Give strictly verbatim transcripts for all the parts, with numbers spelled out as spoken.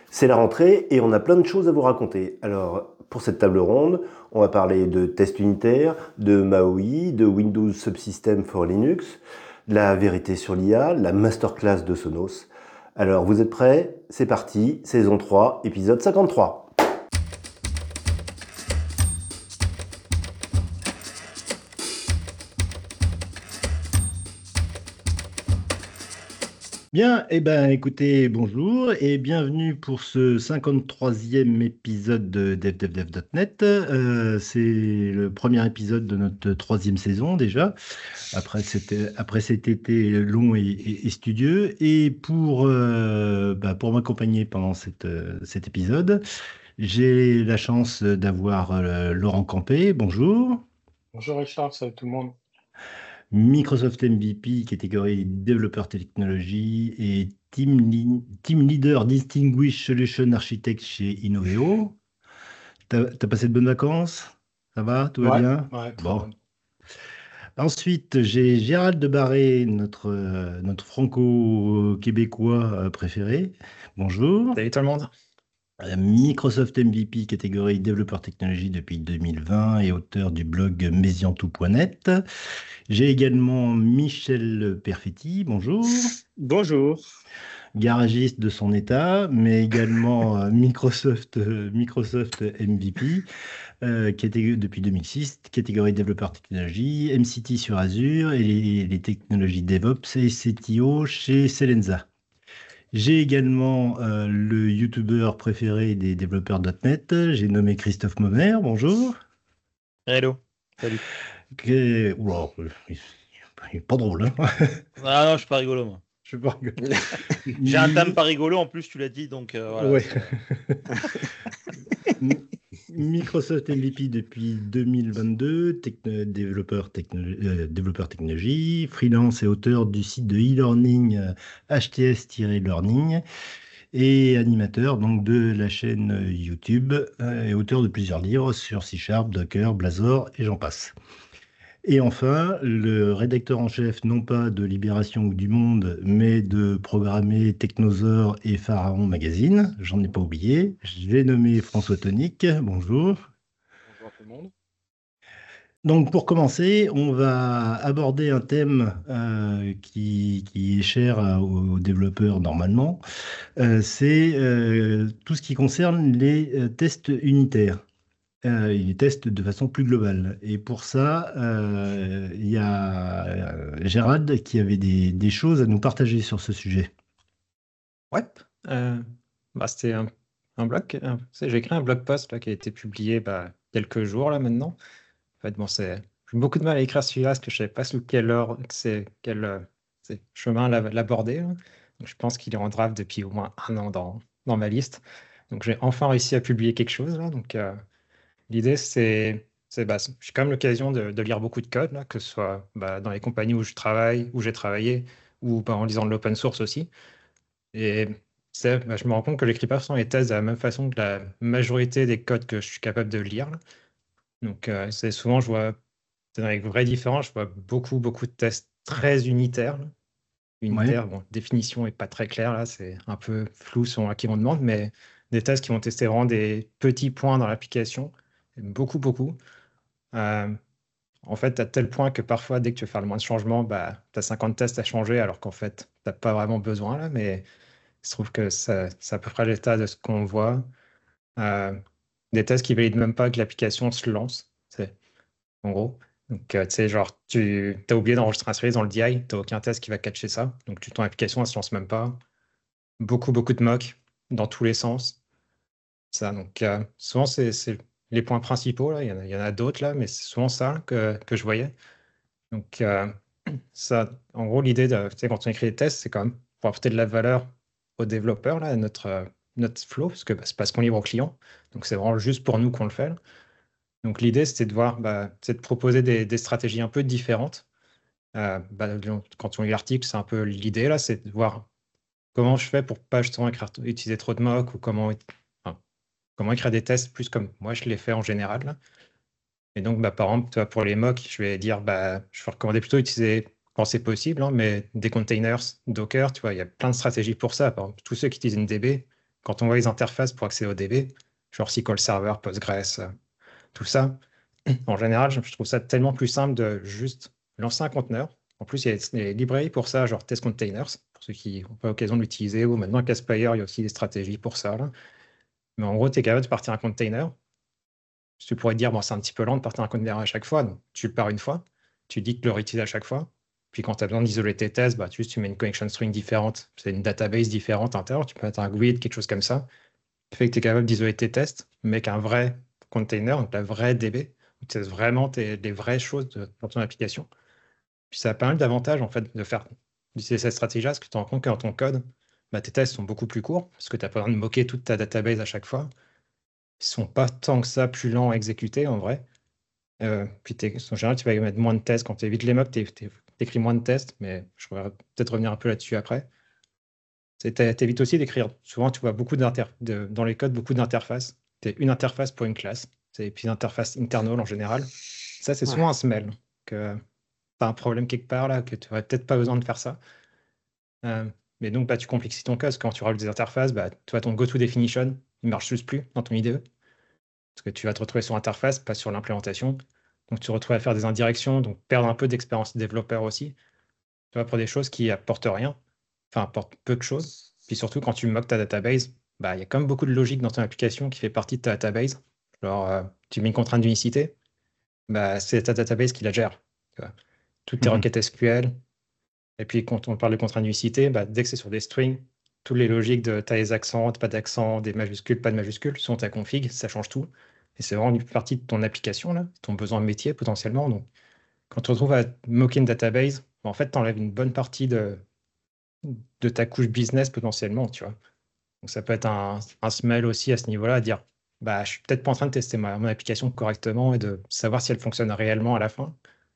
C'est la rentrée et on a plein de choses à vous raconter. Alors, pour cette table ronde, on va parler de tests unitaires, de MAUI, de Windows Subsystem for Linux, de la vérité sur l'I A, la masterclass de Sonos. Alors, vous êtes prêts? C'est parti, saison trois, épisode cinquante-trois. Bien, eh ben, écoutez, bonjour et bienvenue pour ce cinquante-troisième épisode de dev dev dev point net. Euh, c'est le premier épisode de notre troisième saison déjà, après, cet, après cet été long et, et- et studieux. Et pour, euh, bah, pour m'accompagner pendant cette, euh, cet épisode, j'ai la chance d'avoir euh, Laurent Campé, bonjour. Bonjour Richard, salut tout le monde. Microsoft M V P, catégorie développeur technologie et team, li- team leader Distinguished Solution Architect chez Innoveo. T'as, t'as passé de bonnes vacances? Ça va? Tout va Ouais, bien? ouais, très Bon. bonne. Ensuite, j'ai Gérald de Barré, notre, euh, notre franco-québécois euh, préféré. Bonjour. Salut tout le monde. Euh, Microsoft M V P, catégorie développeur technologie depuis deux mille vingt et auteur du blog mesiantou point net. J'ai également Michel Perfetti, bonjour, Bonjour. garagiste de son état, mais également euh, Microsoft, euh, Microsoft M V P, euh, catég- depuis deux mille six, catégorie développeur technologie, M C T sur Azure et les, les technologies DevOps et C T O chez Selenza. J'ai également euh, le youtubeur préféré des développeurs .net, j'ai nommé Christophe Maumer, bonjour. Hello. Salut. Que- Oula, il il est pas drôle, hein. Ah non, je suis pas rigolo, moi. Je sais pas. J'ai un thème pas rigolo, en plus, tu l'as dit, donc euh, voilà. Ouais. c'est- M- Microsoft M V P depuis deux mille vingt-deux, techno- développeur, techno- euh, développeur technologie, freelance et auteur du site de e-learning euh, H T S-Learning et animateur donc de la chaîne euh, YouTube euh, et auteur de plusieurs livres sur C Sharp, Docker, Blazor et j'en passe. Et enfin, le rédacteur en chef, non pas de Libération ou du Monde, mais de Programmer, Technosaure et Pharaon Magazine. J'en ai pas oublié. Je l'ai nommé François Tonic. Bonjour. Bonjour tout le monde. Donc, pour commencer, on va aborder un thème euh, qui, qui est cher à- aux, aux développeurs normalement. Euh, c'est euh, tout ce qui concerne les euh, tests unitaires. Euh, il les teste de façon plus globale. Et pour ça, euh, il y a euh, Gérald qui avait des, des choses à nous partager sur ce sujet. Ouais, euh, bah, c'était un, un blog. un- c'est- J'ai écrit un blog post là, qui a été publié bah, quelques jours là maintenant. En fait, bon, c'est, j'ai eu beaucoup de mal à écrire celui-là parce que je savais pas sous quelle heure, c'est, quel euh, c'est- chemin l'a- l'aborder, là. Donc, je pense qu'il est en draft depuis au moins un an dans, dans ma liste. Donc, j'ai enfin réussi à publier quelque chose là. Donc, euh, l'idée, c'est, c'est bah, c'est- j'ai quand même l'occasion de, de lire beaucoup de code, là, que ce soit bah, dans les compagnies où je travaille, où j'ai travaillé, ou bah, en lisant de l'open source aussi. Et c'est- bah, je me rends compte que j'écris pas forcément les tests de la même façon que la majorité des codes que je suis capable de lire, là. Donc, euh, c'est souvent, je vois, c'est dans les vraies différences, je vois beaucoup, beaucoup de tests très unitaires, là. Ouais. Unitaires, bon, définition est pas très claire, là, c'est un peu flou selon à qui on demande, mais des tests qui vont tester vraiment des petits points dans l'application, beaucoup, beaucoup. Euh, En fait, à tel point que parfois, dès que tu veux faire le moins de changements, bah, tu as cinquante tests à changer, alors qu'en fait, tu n'as pas vraiment besoin, là, mais il se trouve que ça- c'est à peu près l'état de ce qu'on voit. Euh, des tests qui valident même pas que l'application se lance, c'est en gros. Donc, euh, tu sais, genre, tu as oublié d'enregistrer un service dans le D I, tu n'as aucun test qui va catcher ça. Donc, tu, ton application, elle se lance même pas. Beaucoup, beaucoup de mocks dans tous les sens. Ça, donc, euh, souvent, c'est c'est les points principaux, là. Il y en a, il y en a d'autres, là, mais c'est souvent ça que, que je voyais. Donc, euh, ça, en gros, l'idée, de, tu sais, quand on écrit des tests, c'est quand même pour apporter de la valeur aux développeurs, là, à notre, euh, notre flow, parce que bah, c'est pas ce qu'on livre aux clients. Donc, c'est vraiment juste pour nous qu'on le fait, là. Donc, l'idée, c'était de voir, bah, c'est de proposer des, des stratégies un peu différentes. Euh, bah, quand on lit l'article, c'est un peu l'idée, là, c'est de voir comment je fais pour pas justement écrire- utiliser trop de mock ou comment, enfin, comment écrire des tests plus comme moi je les fais en général, là. Et donc, bah, par exemple, tu vois, pour les mocks, je vais dire, bah, je vais recommander plutôt d'utiliser, quand c'est possible, hein, mais des containers Docker, tu vois, il y a plein de stratégies pour ça. Par exemple, tous ceux qui utilisent une D B, quand on voit les interfaces pour accéder au D B, genre S Q L Server, Postgres, euh, tout ça, en général, je je trouve ça tellement plus simple de juste lancer un conteneur. En plus, il y a des librairies pour ça, genre Test Containers, pour ceux qui n'ont pas l'occasion de l'utiliser, ou maintenant Caspire, il y a aussi des stratégies pour ça, là. Mais en gros, tu es capable de partir un container. Tu pourrais te dire, bon, c'est un petit peu lent de partir un container à chaque fois, donc tu le pars une fois, tu dis que le réutiliser à chaque fois. Puis quand tu as besoin d'isoler tes tests, bah, tu, juste, tu mets une connection string différente, c'est une database différente à l'intérieur, tu peux mettre un grid, quelque chose comme ça. Ça fait que tu es capable d'isoler tes tests, mais avec un vrai container, donc la vraie D B, où tu testes vraiment tes, les vraies choses de- dans ton application. Puis ça a pas mal d'avantages en fait de faire d'utiliser cette stratégie-là, parce que tu te rends compte que dans ton code, bah, tes tests sont beaucoup plus courts, parce que tu n'as pas besoin de moquer toute ta database à chaque fois. Ils sont pas tant que ça plus lents à exécuter en vrai. Euh, puis t'es- en général, tu vas mettre moins de tests. Quand tu évites les mocks, tu écris moins de tests, mais je pourrais peut-être revenir un peu là-dessus après. Tu évites aussi d'écrire. Souvent, tu vois beaucoup d'inter de- dans les codes, beaucoup d'interfaces. Tu une interface pour une classe. Et puis une interface internal en général. Ça, c'est souvent Ouais. un smell. Que tu as un problème quelque part là, que tu n'aurais peut-être pas besoin de faire ça. Euh, mais donc, bah, tu complexifies ton code. Parce que quand tu rajoutes des interfaces, bah, tu vois, ton go-to-definition, il marche juste plus dans ton I D E. Parce que tu vas te retrouver sur l'interface, pas sur l'implémentation. Donc, tu te retrouves à faire des indirections, donc perdre un peu d'expérience développeur aussi. Tu vois, pour des choses qui apportent rien, enfin, apportent peu de choses. Puis surtout, quand tu moques ta database, bah, il y a quand même beaucoup de logique dans ton application qui fait partie de ta database. Genre, euh, tu mets une contrainte d'unicité, bah, c'est ta database qui la gère. Tu vois. Toutes tes Mhm. requêtes S Q L. Et puis, quand on parle de contrainte d'unicité, bah, dès que c'est sur des strings, toutes les logiques de t'as les accents, pas d'accent, des majuscules, pas de majuscules, sont ta config, ça change tout. Et c'est vraiment une partie de ton application, là, ton besoin métier potentiellement. Donc, quand tu te retrouves à moquer une database, en fait, tu enlèves une bonne partie de, de ta couche business potentiellement, tu vois. Donc, ça peut être un, un smell aussi à ce niveau-là, à dire, bah, je suis peut-être pas en train de tester ma, mon application correctement et de savoir si elle fonctionne réellement à la fin.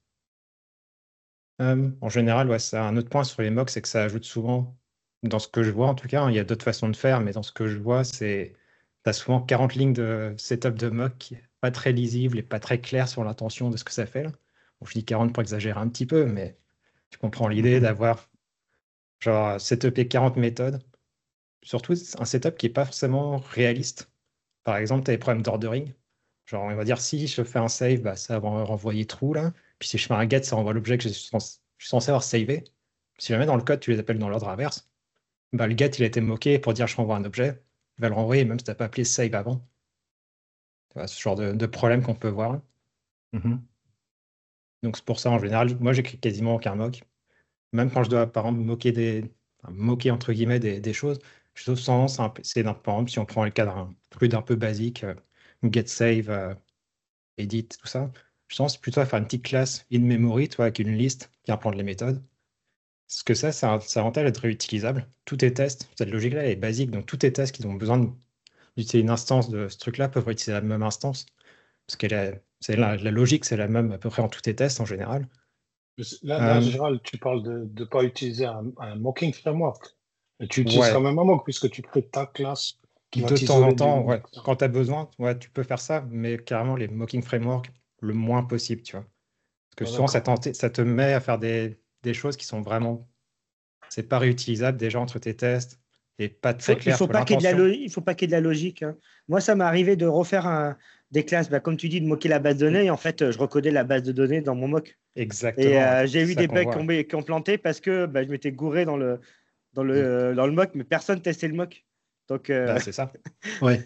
Euh, en général, ouais, ça, un autre point sur les mocks, c'est que ça ajoute souvent, dans ce que je vois en tout cas, hein, il y a d'autres façons de faire, mais dans ce que je vois, c'est tu as souvent quarante lignes de setup de mock qui est pas très lisible et pas très clair sur l'intention de ce que ça fait là. Bon, je dis quarante pour exagérer un petit peu, mais tu comprends l'idée Mhm. d'avoir genre setupé quarante méthodes, surtout un setup qui n'est pas forcément réaliste. Par exemple, tu as des problèmes d'ordering. Genre, on va dire si je fais un save, bah, ça va renvoyer true là. Puis si je fais un get, ça renvoie l'objet que je suis censé, je suis censé avoir savé. Si jamais dans le code, tu les appelles dans l'ordre inverse, bah, le get, il a été moqué pour dire je renvoie un objet. Il va le renvoyer même si tu n'as pas appelé save avant. Tu vois, ce genre de, de problème qu'on peut voir là. Mhm. Donc c'est pour ça, en général, moi, j'écris quasiment aucun mock. Même quand je dois, par exemple, moquer des, enfin, moquer entre guillemets des, des choses, je trouve tendance à c'est d'un, par exemple, si on prend le cas d'un truc d'un peu basique, euh, get save, euh, edit, tout ça, je pense plutôt à faire une petite classe in memory, toi, avec une liste qui implante les méthodes. Parce que ça, ça, ça a avantage d'être réutilisable. Tous tes tests, cette logique-là est basique, donc tous tes tests qui ont besoin de- d'utiliser une instance de ce truc-là peuvent utiliser la même instance. Parce que la, c'est la, la logique, c'est la même à peu près en tous tes tests en général. Mais c- Là, là, Euh, Gérald, tu parles de ne pas utiliser un, un mocking framework. Mais tu utilises quand ouais, même un mock puisque tu crées ta classe qui va de temps en t'isoler temps, d'une ouais, externe. quand tu as besoin, ouais, tu peux faire ça, mais carrément les mocking frameworks, le moins possible, tu vois. Parce que Ah, souvent, ça, d'accord. t'en- ça te met à faire des, des choses qui sont vraiment, c'est pas réutilisable déjà entre tes tests et pas Faut- très il clair, faut tu vois, pas qu'il y ait de la l'intention. lo- il faut pas qu'il y ait de la logique, hein. Moi, ça m'est arrivé de refaire un- des classes, bah, comme tu dis, de moquer la base de données. Et en fait, je recodais la base de données dans mon mock. Et Exactement, ouais. euh, j'ai C'est eu ça des qu'on bugs qui voit, ont, ouais. qui ont planté parce que bah, je m'étais gouré dans le, dans Mm. le, dans le mock, mais personne testait le mock. Donc, euh, Bah, c'est ça. Ouais.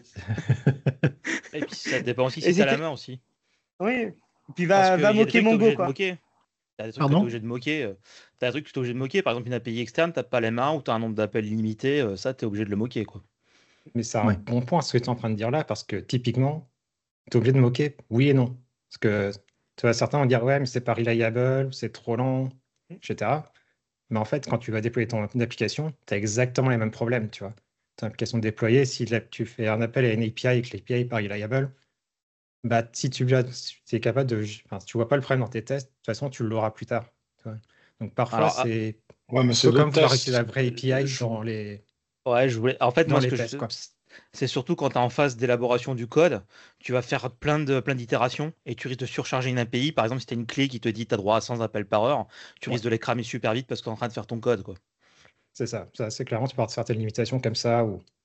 Et puis ça dépend aussi et si tu as la c'était. main aussi. Oui. Puis Parce va, qu'il va y a des moquer trucs que tu es Mongo, obligé de quoi. moquer. Tu as des trucs que tu es Pardon? obligé de moquer. euh, T'as des trucs que tu es obligé de moquer. Par exemple, une A P I externe, tu pas les mains ou tu as un nombre d'appels limité. euh, Ça, tu es obligé de le moquer, quoi. Mais c'est un Ouais. bon point ce que tu es en train de dire là, parce que typiquement, tu es obligé de moquer, oui et non. Parce que tu vois, certains vont dire, ouais, mais c'est pas reliable, c'est trop lent, et cetera. Mais en fait, quand tu vas déployer ton application, tu as exactement les mêmes problèmes, tu vois. Ton application déployée, si la- tu fais un appel à une A P I et que l'A P I n'est pas reliable, bah, si tu es capable de. Enfin, si tu vois pas le problème dans tes tests, de toute façon, tu l'auras plus tard. Tu vois. Donc parfois, Alors, ah, c'est Ouais, mais un c'est peu le comme vouloir utiliser la test. vraie A P I Je- dans les, ouais, je voulais. En fait, dans moi, ce les que tests, je. quoi. C'est surtout quand tu es en phase d'élaboration du code, tu vas faire plein de plein d'itérations et tu risques de surcharger une A P I. Par exemple, si tu as une clé qui te dit tu as droit à cent appels par heure, tu Ouais, risques de les cramer super vite parce que tu es en train de faire ton code, quoi. c'est ça. Ça, c'est clairement, tu peux avoir certaines limitations comme ça, ou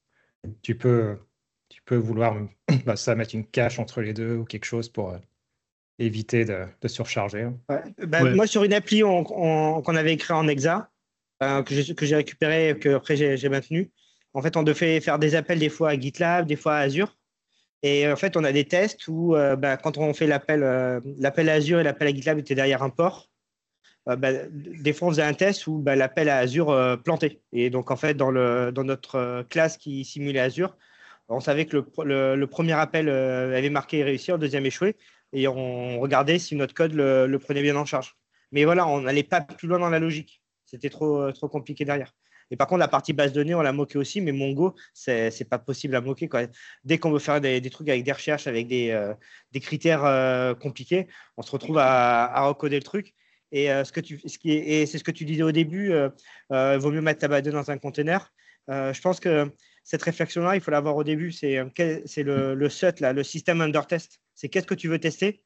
tu peux, tu peux vouloir bah, ça mettre une cache entre les deux ou quelque chose pour euh, éviter de, de surcharger. Ouais. Bah, Ouais. Moi, sur une appli on- on- qu'on avait écrit en Exa, euh, que j'ai que j'ai récupéré et que après j'ai j'ai maintenu, en fait, on devait faire des appels des fois à GitLab, des fois à Azure. Et en fait, on a des tests où, euh, bah, quand on fait l'appel euh, l'appel à Azure et l'appel à GitLab était derrière un port, euh, bah, des fois, on faisait un test où bah, l'appel à Azure euh, plantait. Et donc, en fait, dans, le, dans notre euh, classe qui simulait Azure, on savait que le, le, le premier appel euh, avait marqué réussi, le deuxième échoué. Et on regardait si notre code le, le prenait bien en charge. Mais voilà, on n'allait pas plus loin dans la logique. C'était trop, trop compliqué derrière. Et par contre, la partie base de données, on l'a moqué aussi, mais Mongo, c'est c'est pas possible à moquer, quoi. Dès qu'on veut faire des, des trucs avec des recherches, avec des, euh, des critères euh, compliqués, on se retrouve à, à recoder le truc. Et, euh, ce que tu, ce qui est, et c'est ce que tu disais au début, euh, euh, vaut mieux mettre ta base de données dans un container. Euh, je pense que cette réflexion-là, il faut l'avoir au début. C'est euh, quel- c'est le, le S U T, là, le système under test. C'est qu'est-ce que tu veux tester.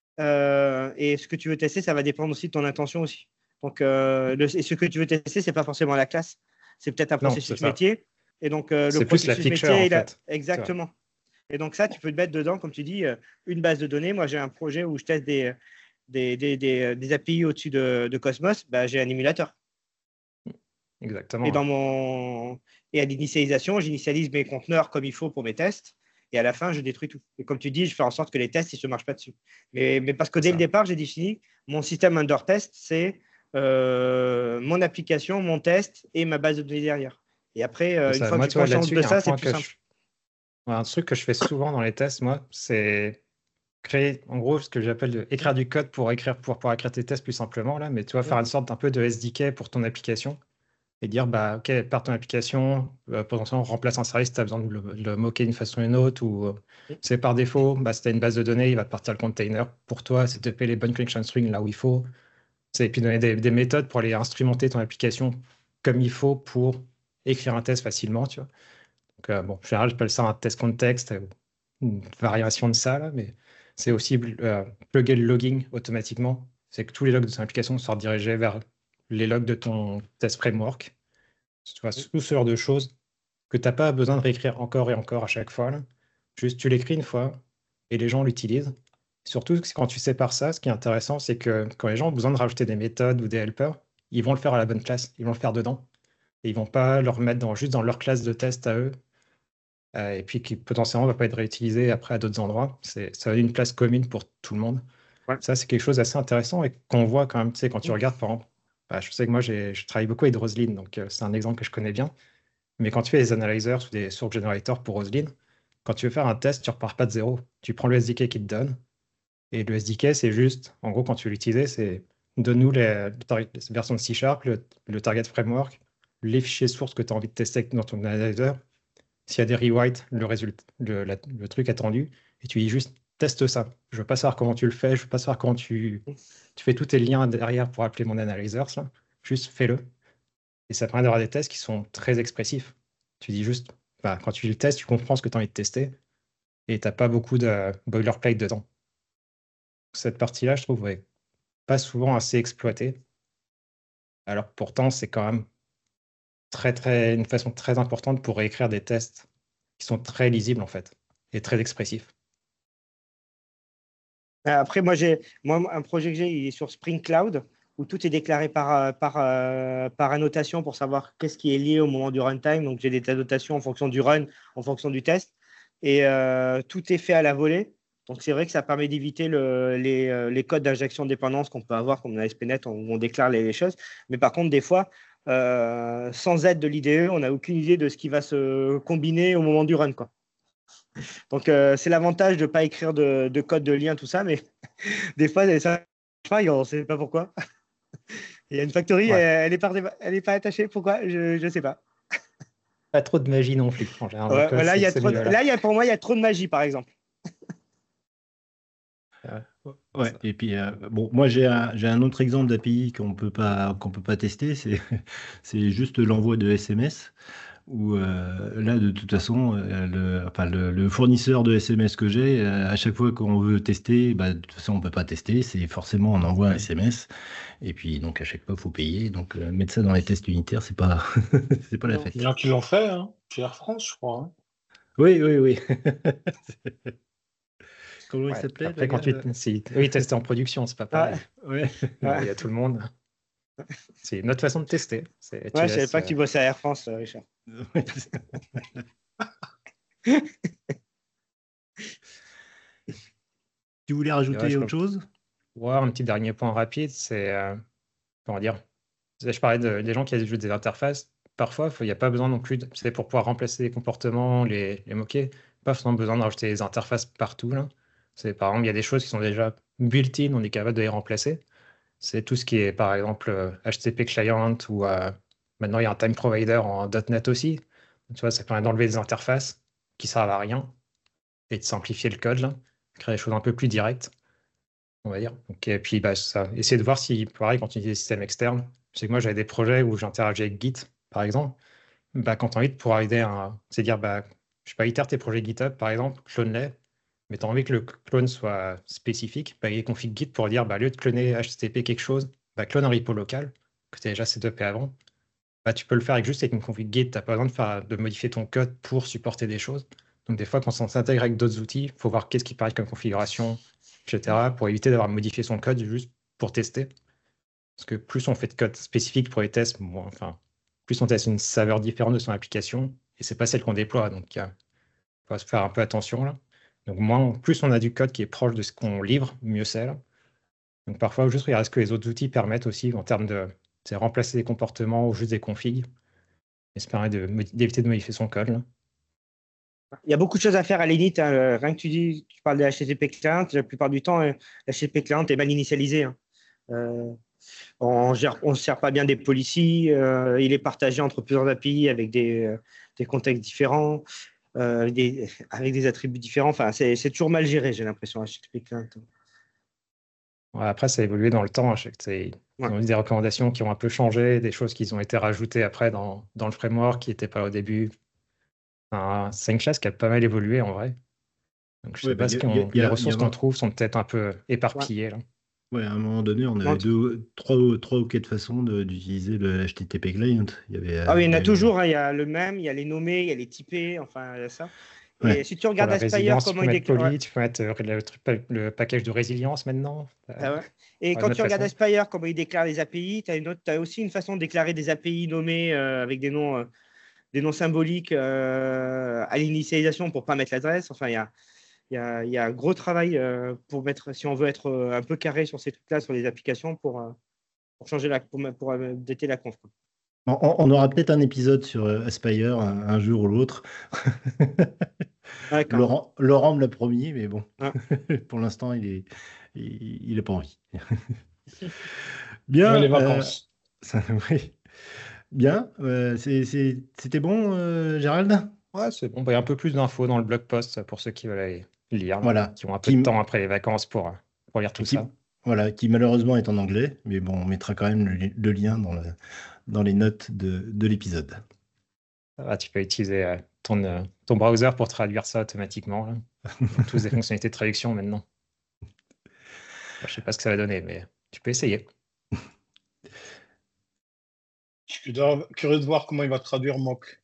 Euh, et ce que tu veux tester, ça va dépendre aussi de ton intention aussi. Donc, euh, le- et ce que tu veux tester, c'est pas forcément la classe. C'est peut-être un Non, c'est processus ça. métier. Et donc, euh, le C'est plus la processus feature, métier, en il a- fait. exactement. Et donc, ça, tu peux te mettre dedans, comme tu dis, euh, une base de données. Moi, j'ai un projet où je teste des, des, des, des, des A P I au-dessus de, de Cosmos. Bah, j'ai un émulateur. Exactement. Et, ouais. dans mon... et à l'initialisation, j'initialise mes conteneurs comme il faut pour mes tests. Et à la fin, je détruis tout. Et comme tu dis, je fais en sorte que les tests, ils ne se marchent pas dessus. Mais, mais parce que dès Ça. le départ, j'ai défini mon système under test, c'est euh, mon application, mon test et ma base de données derrière. Et après, euh, C'est une ça. fois Moi, que tu j'ai vois, conscience là-dessus, de il y a un ça, c'est point plus que simple. je... ouais, un truc que je fais souvent dans les tests, moi, c'est créer, en gros, ce que j'appelle de écrire du code pour écrire, pour pouvoir écrire tes tests plus simplement, là, mais tu vas faire une sorte d'un peu de S D K pour ton application et dire, bah, OK, par ton application, euh, potentiellement, remplace un service, tu as besoin de le, de le moquer d'une façon ou d'une autre, ou euh, c'est par défaut, bah, si tu as une base de données, il va te partir le container pour toi, c'est te payer les bonnes connection strings là où il faut. C'est- Et puis donner des, des méthodes pour aller instrumenter ton application comme il faut pour écrire un test facilement, tu vois. Donc, euh, bon, en général, j'appelle ça un test contexte, euh, une variation de ça, là, mais c'est aussi euh, plugger le logging automatiquement. C'est que tous les logs de ton application sont redirigés vers les logs de ton test framework. Tu vois, tout ce genre de choses que tu n'as pas besoin de réécrire encore et encore à chaque fois, là. Juste, tu l'écris une fois et les gens l'utilisent. Surtout quand tu sépares ça, ce qui est intéressant, c'est que quand les gens ont besoin de rajouter des méthodes ou des helpers, ils vont le faire à la bonne classe, ils vont le faire dedans. Et ils vont pas le remettre dans, juste dans leur classe de test à eux, euh, et puis qui potentiellement ne va pas être réutilisé après à d'autres endroits. C'est, ça donne une place commune pour tout le monde. Ouais. Ça, c'est quelque chose d'assez intéressant et qu'on voit quand même, tu sais, quand tu regardes, par exemple, bah, je sais que moi, j'ai, je travaille beaucoup avec Roslyn, donc euh, c'est un exemple que je connais bien. Mais quand tu fais des analyzers ou des source generators pour Roslyn, quand tu veux faire un test, tu repars pas de zéro. Tu prends le S D K qui te donne. Et le S D K, c'est juste, en gros, quand tu veux l'utiliser, c'est donne-nous les, les versions de C Sharp, le, le target framework, les fichiers sources que tu as envie de tester dans ton analyzer. S'il y a des rewrites, le, résultat, le, la- le truc attendu, et tu dis juste teste ça. Je veux pas savoir comment tu le fais, je veux pas savoir comment tu, tu fais tous tes liens derrière pour appeler mon analyzer, ça. Juste fais-le. Et ça permet d'avoir des tests qui sont très expressifs. Tu dis juste, bah, quand tu le testes, tu comprends ce que tu as envie de tester et tu n'as pas beaucoup de boilerplate dedans. Cette partie-là, je trouve, ouais, pas souvent assez exploitée. Alors que pourtant, c'est quand même très, très, une façon très importante pour réécrire des tests qui sont très lisibles en fait et très expressifs. Après, moi, j'ai moi, un projet que j'ai, il est sur Spring Cloud, où tout est déclaré par, euh, par, euh, par annotation pour savoir qu'est-ce qui est lié au moment du runtime. Donc, j'ai des annotations en fonction du run, en fonction du test. Et euh, tout est fait à la volée. Donc, c'est vrai que ça permet d'éviter le, les, euh, les codes d'injection de dépendance qu'on peut avoir, comme dans S P net, où on déclare les, les choses. Mais par contre, des fois, euh, sans aide de l'I D E, on n'a aucune idée de ce qui va se combiner au moment du run, quoi. Donc, euh, c'est l'avantage de ne pas écrire de, de code de lien, tout ça, mais des fois, ça et on ne sait pas pourquoi. Il y a une factory, Ouais. elle n'est pas, elle est pas attachée. Pourquoi? Je ne sais pas. Pas trop de magie non plus. En général, Ouais, donc, là, c'est- il y a c'est trop de- mieux, là. là, il y a, pour moi, il y a trop de magie, par exemple. Ouais, et puis euh, bon, moi j'ai un, j'ai un autre exemple d'A P I qu'on peut pas qu'on peut pas tester, c'est c'est juste l'envoi de S M S où euh, là de toute façon euh, le, enfin, le, le fournisseur de S M S que j'ai, euh, à chaque fois qu'on veut tester, bah, de toute façon on peut pas tester, c'est forcément on envoie un S M S et puis donc à chaque fois il faut payer, donc euh, mettre ça dans les tests unitaires c'est pas c'est pas la Il fête. y en a qui l'ont fait, hein, chez Air France, je crois. hein. Oui, oui, oui. Comment il Ouais. s'appelait, Après, le quand tu gars? si... oui, tester en production, c'est pas Ouais, pareil. Ouais. Bon, il y ouais. a tout le monde. C'est une autre façon de tester. C'est, tu Ouais, je savais laisses. pas que euh, tu bossais à Air France, euh, Richard. Ouais. Tu voulais et ouais, rajouter je autre peux chose? voir un petit dernier point rapide, c'est euh, comment dire. Je parlais de, des gens qui ajoutent des interfaces. Parfois, il n'y a pas besoin non plus, de- c'est pour pouvoir remplacer les comportements, les, les moquer, pas forcément besoin de rajouter des interfaces partout, là. C'est, par exemple, il y a des choses qui sont déjà built-in, on est capable de les remplacer. C'est tout ce qui est, par exemple, euh, H T T P Client ou euh, maintenant il y a un time provider en .NET aussi. Tu vois, ça permet d'enlever des interfaces qui servent à rien et de simplifier le code, là, créer des choses un peu plus directes, on va dire. Donc, et puis, bah, ça, essayer de voir si, pareil, quand tu utilises des systèmes externes, je sais que moi, j'avais des projets où j'interagis avec Git, par exemple. Bah, quand tu as envie de pouvoir aider à, c'est dire, bah, je sais pas, itère tes projets GitHub, par exemple, clone-les, mais tu as envie que le clone soit spécifique, bah, il y a config Git pour dire, bah, au lieu de cloner H T T P quelque chose, bah, clone un repo local, que tu as déjà setupé avant. Bah, tu peux le faire avec juste avec une config Git, tu n'as pas besoin de, faire, de modifier ton code pour supporter des choses. Donc, des fois, quand on s'intègre avec d'autres outils, il faut voir qu'est-ce qui paraît comme configuration, et cetera, pour éviter d'avoir modifié son code juste pour tester. Parce que plus on fait de code spécifique pour les tests, moins, enfin, plus on teste une saveur différente de son application, et c'est pas celle qu'on déploie. Donc, il faut se faire un peu attention là. Donc, moins, plus on a du code qui est proche de ce qu'on livre, mieux c'est là. Donc, parfois, juste regarder ce que les autres outils permettent aussi en termes de c'est remplacer des comportements ou juste des configs. Et ça permet de modi- d'éviter de modifier son code, là. Il y a beaucoup de choses à faire à l'init, hein. Euh, Rien que tu dis, tu parles de H T T P client, la plupart du temps, euh, H T T P client est mal initialisé, hein. Euh, on ne sert pas bien des policies, euh, il est partagé entre plusieurs A P I avec des, euh, des contextes différents, euh, des, avec des attributs différents. Enfin, c'est c'est toujours mal géré, j'ai l'impression, H T T P client. Ouais, après, ça a évolué dans le temps. Je sais que c'est- Ouais. Ils ont eu des recommandations qui ont un peu changé, des choses qui ont été rajoutées après dans, dans le framework qui n'étaient pas au début. Enfin, c'est une classe qui a pas mal évolué en vrai. Donc, je Ouais, sais bah, pas il y ce a, il y a- qu'on, il y les a- il y ressources qu'on a- trouve sont peut-être un peu Ouais. éparpillées là. ouais, à un moment donné, on Non, avait deux, trois, ou- trois ou quatre façons de- d'utiliser le H T T P client. Il y avait, Ah euh, oui, il y il en y a avait- toujours, hein. Il y a le même, il y a les nommés, il y a les typés, enfin, il y a ça. Et Ouais. si tu Pour regardes la Aspire, résilience, tu comment peux il mettre déclare. Ouais. poly, tu peux mettre euh, le, truc- le package de résilience maintenant. Ah Euh, ouais. Et ouais, quand de tu notre regardes façon. Aspire, comment il déclare les A P I, tu as, une autre, t'as aussi une façon de déclarer des A P I nommés euh, avec des noms, euh, des noms symboliques euh, à l'initialisation pour ne pas mettre l'adresse. Enfin, il y a, il y, a, il y a un gros travail euh, pour mettre, si on veut être euh, un peu carré sur ces trucs-là, sur les applications, pour, euh, pour changer la, pour, pour euh, updater la conf, quoi. On, on aura peut-être un épisode sur euh, Aspire un, un jour ou l'autre. Ouais, quand même. Laurent, Laurent me l'a promis, mais bon, Ouais. pour l'instant, il est, il, il a pas envie. Ouais, les Bien, euh, vacances. ça- oui. Bien. euh, c'est- c'est- c'était bon, euh, Gérald? Ouais, c'est bon. Bah, il y a un peu plus d'infos dans le blog post pour ceux qui veulent aller lire, là, Voilà. qui ont un peu Qui, de temps après les vacances pour, euh, pour lire tout qui, ça. voilà, qui malheureusement est en anglais, mais bon, on mettra quand même le, le lien dans, le- dans les notes de, de l'épisode. Ça va, tu peux utiliser euh, ton, euh, ton browser pour traduire ça automatiquement, là. Ils ont tous des fonctionnalités de traduction maintenant. Bon, je sais pas ce que ça va donner, mais tu peux essayer. Je suis curieux de voir comment il va traduire mock.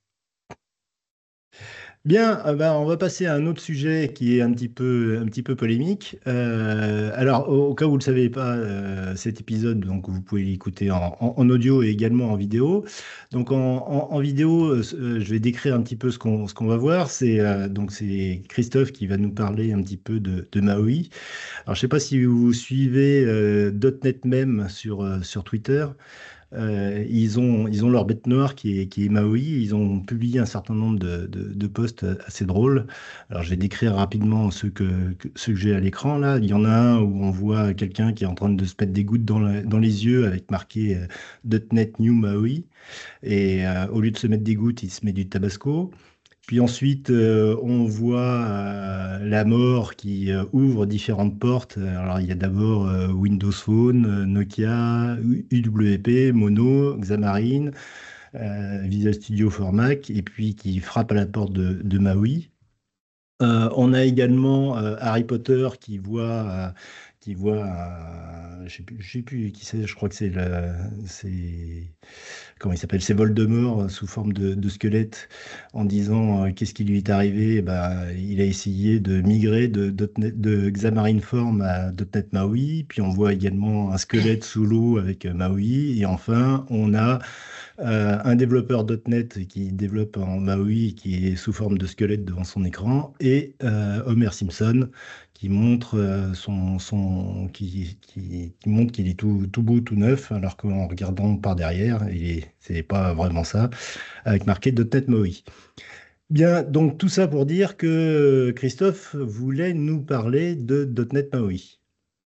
Bien, euh, ben, on va passer à un autre sujet qui est un petit peu, un petit peu polémique. Euh, alors, au, au cas où vous ne le savez pas, euh, cet épisode, donc, vous pouvez l'écouter en, en- en audio et également en vidéo. Donc, en, en- en vidéo, euh, je vais décrire un petit peu ce qu'on ce qu'on va voir. C'est euh, donc c'est Christophe qui va nous parler un petit peu de, de Maui. Alors, je ne sais pas si vous suivez euh, .NET Meme sur, euh, sur Twitter. Euh, ils ont, ils ont leur bête noire qui est, qui est Maui. Ils ont publié un certain nombre de, de, de posts assez drôles. Alors, je vais décrire rapidement ceux que, que- ceux que j'ai à l'écran là. Il y en a un où on voit quelqu'un qui est en train de se mettre des gouttes dans, la- dans les yeux avec marqué euh, .NET New Maui. Et euh, au lieu de se mettre des gouttes, il se met du Tabasco. Puis ensuite, euh, on voit euh, la mort qui euh, ouvre différentes portes. Alors, il y a d'abord euh, Windows Phone, euh, Nokia, U- UWP, Mono, Xamarin, euh, Visual Studio for Mac, et puis qui frappe à la porte de, de Maui. Euh, on a également euh, Harry Potter qui voit, euh, qui voit, un- je sais plus, je sais plus qui c'est, je crois que c'est le, c'est, comment il s'appelle, c'est Voldemort euh, sous forme de, de squelette, en disant euh, qu'est-ce qui lui est arrivé. Eh ben, il a essayé de migrer de, .NET de Xamarin Form à .NET Maui, puis on voit également un squelette sous l'eau avec euh, Maui, et enfin on a euh, un développeur .NET qui développe en Maui qui est sous forme de squelette devant son écran, et euh, Homer Simpson qui montre euh, son, son qui, qui, qui montre qu'il est tout, tout beau, tout neuf, alors qu'en regardant par derrière, il est, c'est pas vraiment ça, avec marqué .NET Maui. Bien, donc tout ça pour dire que Christophe voulait nous parler de .NET Maui.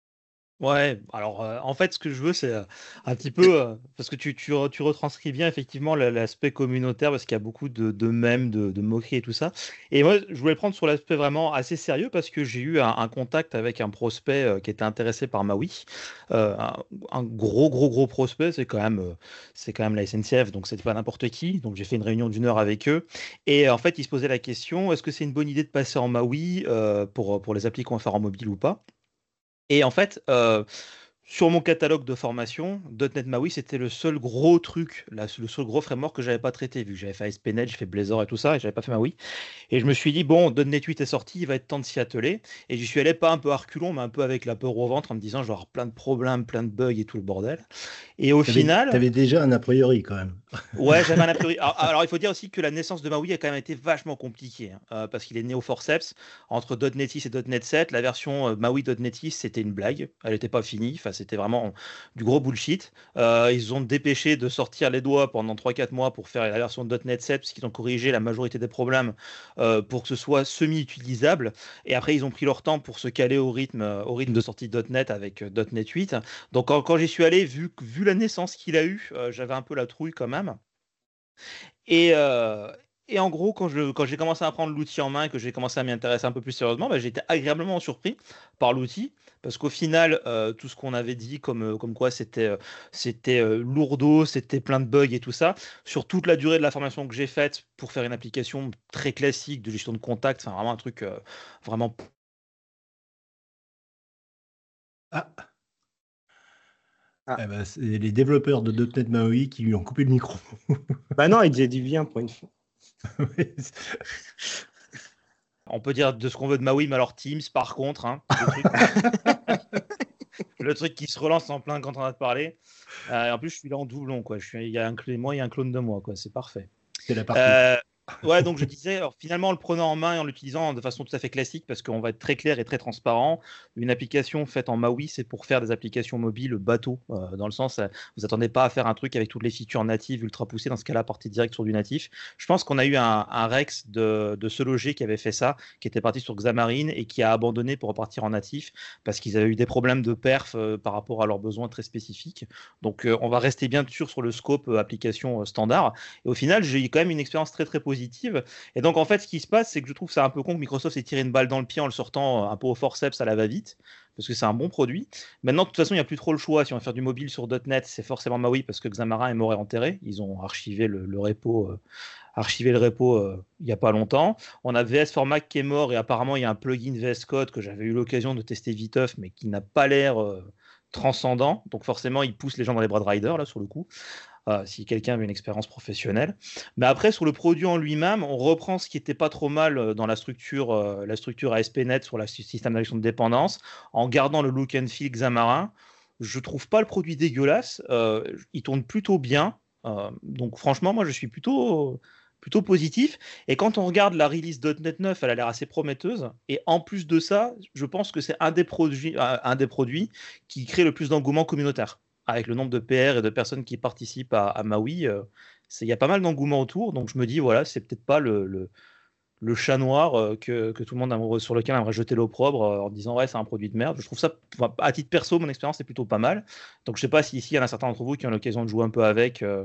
Ouais, alors euh, en fait, ce que je veux, c'est euh, un petit peu, euh, parce que tu, tu, re- tu retranscris bien effectivement la- l'aspect communautaire, parce qu'il y a beaucoup de, de mèmes, de, de moqueries et tout ça. Et moi, je voulais prendre sur l'aspect vraiment assez sérieux, parce que j'ai eu un, un contact avec un prospect euh, qui était intéressé par Maui. Euh, un, un gros, gros, gros prospect, c'est quand même, euh, c'est quand même la S N C F, donc c'est pas n'importe qui. Donc j'ai fait une réunion d'une heure avec eux. Et en fait, ils se posaient la question, est-ce que c'est une bonne idée de passer en Maui euh, pour, pour les applis qu'on va faire en mobile ou pas? Et en fait, euh, sur mon catalogue de formation, .NET Maui, c'était le seul gros truc, la- le seul gros framework que j'avais pas traité, vu que j'avais fait A S P point net, j'ai fait Blazor et tout ça, et j'avais pas fait Maui. Et je me suis dit, bon, .NET huit est sorti, il va être temps de s'y atteler. Et j'y suis allé pas un peu à reculons, mais un peu avec la peur au ventre, en me disant, je vais avoir plein de problèmes, plein de bugs et tout le bordel. Et au T'avais, final, t'avais déjà un a priori quand même. ouais, j'avais un a priori. Alors, alors, il faut dire aussi que la naissance de Maui a quand même été vachement compliquée, hein, euh, parce qu'il est né au forceps entre .NET six et .NET sept. La version euh, Maui .NET six, c'était une blague. Elle n'était pas finie. Enfin, c'était vraiment du gros bullshit. Euh, ils ont dépêché de sortir les doigts pendant trois quatre mois pour faire la version .NET sept, parce qu'ils ont corrigé la majorité des problèmes euh, pour que ce soit semi-utilisable. Et après, ils ont pris leur temps pour se caler au rythme, euh, au rythme de sortie .NET avec euh, .NET huit. Donc, quand, quand j'y suis allé, vu, vu la naissance qu'il a eue, euh, j'avais un peu la trouille quand même. Et, euh, et en gros, quand je, quand j'ai commencé à prendre l'outil en main et que j'ai commencé à m'y intéresser un peu plus sérieusement, bah, j'ai été agréablement surpris par l'outil. Parce qu'au final, euh, tout ce qu'on avait dit, comme, euh, comme quoi c'était euh, c'était euh, lourdeau, c'était plein de bugs et tout ça, sur toute la durée de la formation que j'ai faite pour faire une application très classique de gestion de contact, enfin vraiment un truc euh, vraiment. Ah, Ah. eh ben, c'est les développeurs de .NET Maui qui lui ont coupé le micro. Bah non, il disait du bien pour une fois. Ouais, On peut dire de ce qu'on veut de Maui, mais alors Teams, par contre, hein, le truc, le truc qui se relance en plein quand on a de parler. Euh, et en plus, je suis là en doublon, quoi. Je suis, il y a un clone de moi, il y a un clone de moi, quoi. C'est parfait. c'est la partie. Euh, ouais, donc je disais, alors, finalement, en le prenant en main et en l'utilisant de façon tout à fait classique, parce qu'on va être très clair et très transparent, une application faite en Maui, c'est pour faire des applications mobiles bateau, euh, dans le sens, euh, vous attendez pas à faire un truc avec toutes les features natives ultra poussées, dans ce cas-là, partie direct sur du natif. Je pense qu'on a eu un, un Rex de, de Se Loger qui avait fait ça, qui était parti sur Xamarin et qui a abandonné pour repartir en natif, parce qu'ils avaient eu des problèmes de perf euh, par rapport à leurs besoins très spécifiques. Donc, euh, on va rester bien sûr sur le scope euh, application euh, standard. Et au final, j'ai eu quand même une expérience très très positive. Et donc en fait, ce qui se passe, c'est que je trouve que c'est un peu con que Microsoft s'est tiré une balle dans le pied en le sortant un peu au forceps à la va-vite, parce que c'est un bon produit. Maintenant, de toute façon, il n'y a plus trop le choix. Si on va faire du mobile sur .NET, c'est forcément Maui, parce que Xamarin est mort et enterré. Ils ont archivé le, le repo. Euh, archivé le repo euh, il n'y a pas longtemps. On a V S for Mac qui est mort, et apparemment il y a un plugin V S Code que j'avais eu l'occasion de tester viteuf, mais qui n'a pas l'air euh, transcendant. Donc forcément, il pousse les gens dans les bras de rider, là, sur le coup. Euh, si quelqu'un avait une expérience professionnelle. Mais après, sur le produit en lui-même, on reprend ce qui était pas trop mal euh, dans la structure, euh, la structure A S P point net sur le système d'injection de dépendance, en gardant le look and feel Xamarin. Je trouve pas le produit dégueulasse. Euh, il tourne plutôt bien. Euh, donc franchement, moi, je suis plutôt, plutôt positif. Et quand on regarde la release .NET neuf, elle a l'air assez prometteuse. Et en plus de ça, je pense que c'est un des produits, un des produits qui crée le plus d'engouement communautaire. Avec le nombre de P R et de personnes qui participent à, à Maui, euh, il y a pas mal d'engouement autour. Donc je me dis, voilà, c'est peut-être pas le, le, le chat noir euh, que, que tout le monde aimerait, sur lequel on aimerait jeter l'opprobre euh, en disant, ouais, c'est un produit de merde. Je trouve ça, enfin, à titre perso, mon expérience est plutôt pas mal. Donc je sais pas si ici, il y en a certains d'entre vous qui ont l'occasion de jouer un peu avec. Euh,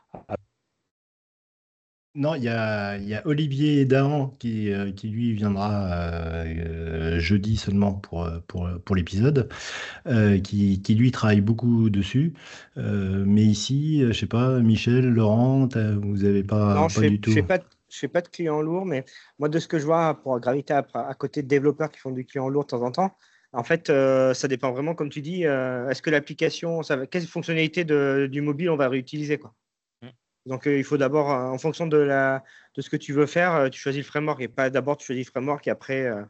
Non, il y a, il y a Olivier Dahan qui, euh, qui lui viendra euh, euh, jeudi seulement pour, euh, pour, pour l'épisode, euh, qui, qui lui travaille beaucoup dessus. Euh, mais ici, euh, je sais pas, Michel, Laurent, t'as- vous avez pas, Non, je pas fais, du je tout. fais pas, de- je fais pas de clients lourds, mais moi, de ce que je vois, pour graviter à, à côté de développeurs qui font du client lourd de temps en temps, En fait, euh, ça dépend vraiment, comme tu dis, euh, est-ce que l'application, ça va- quelle fonctionnalité de- du mobile on va réutiliser, quoi. Mm. Donc, euh, il faut d'abord, euh, en fonction de, la, de ce que tu veux faire, euh, tu choisis le framework et pas d'abord tu choisis le framework et après euh,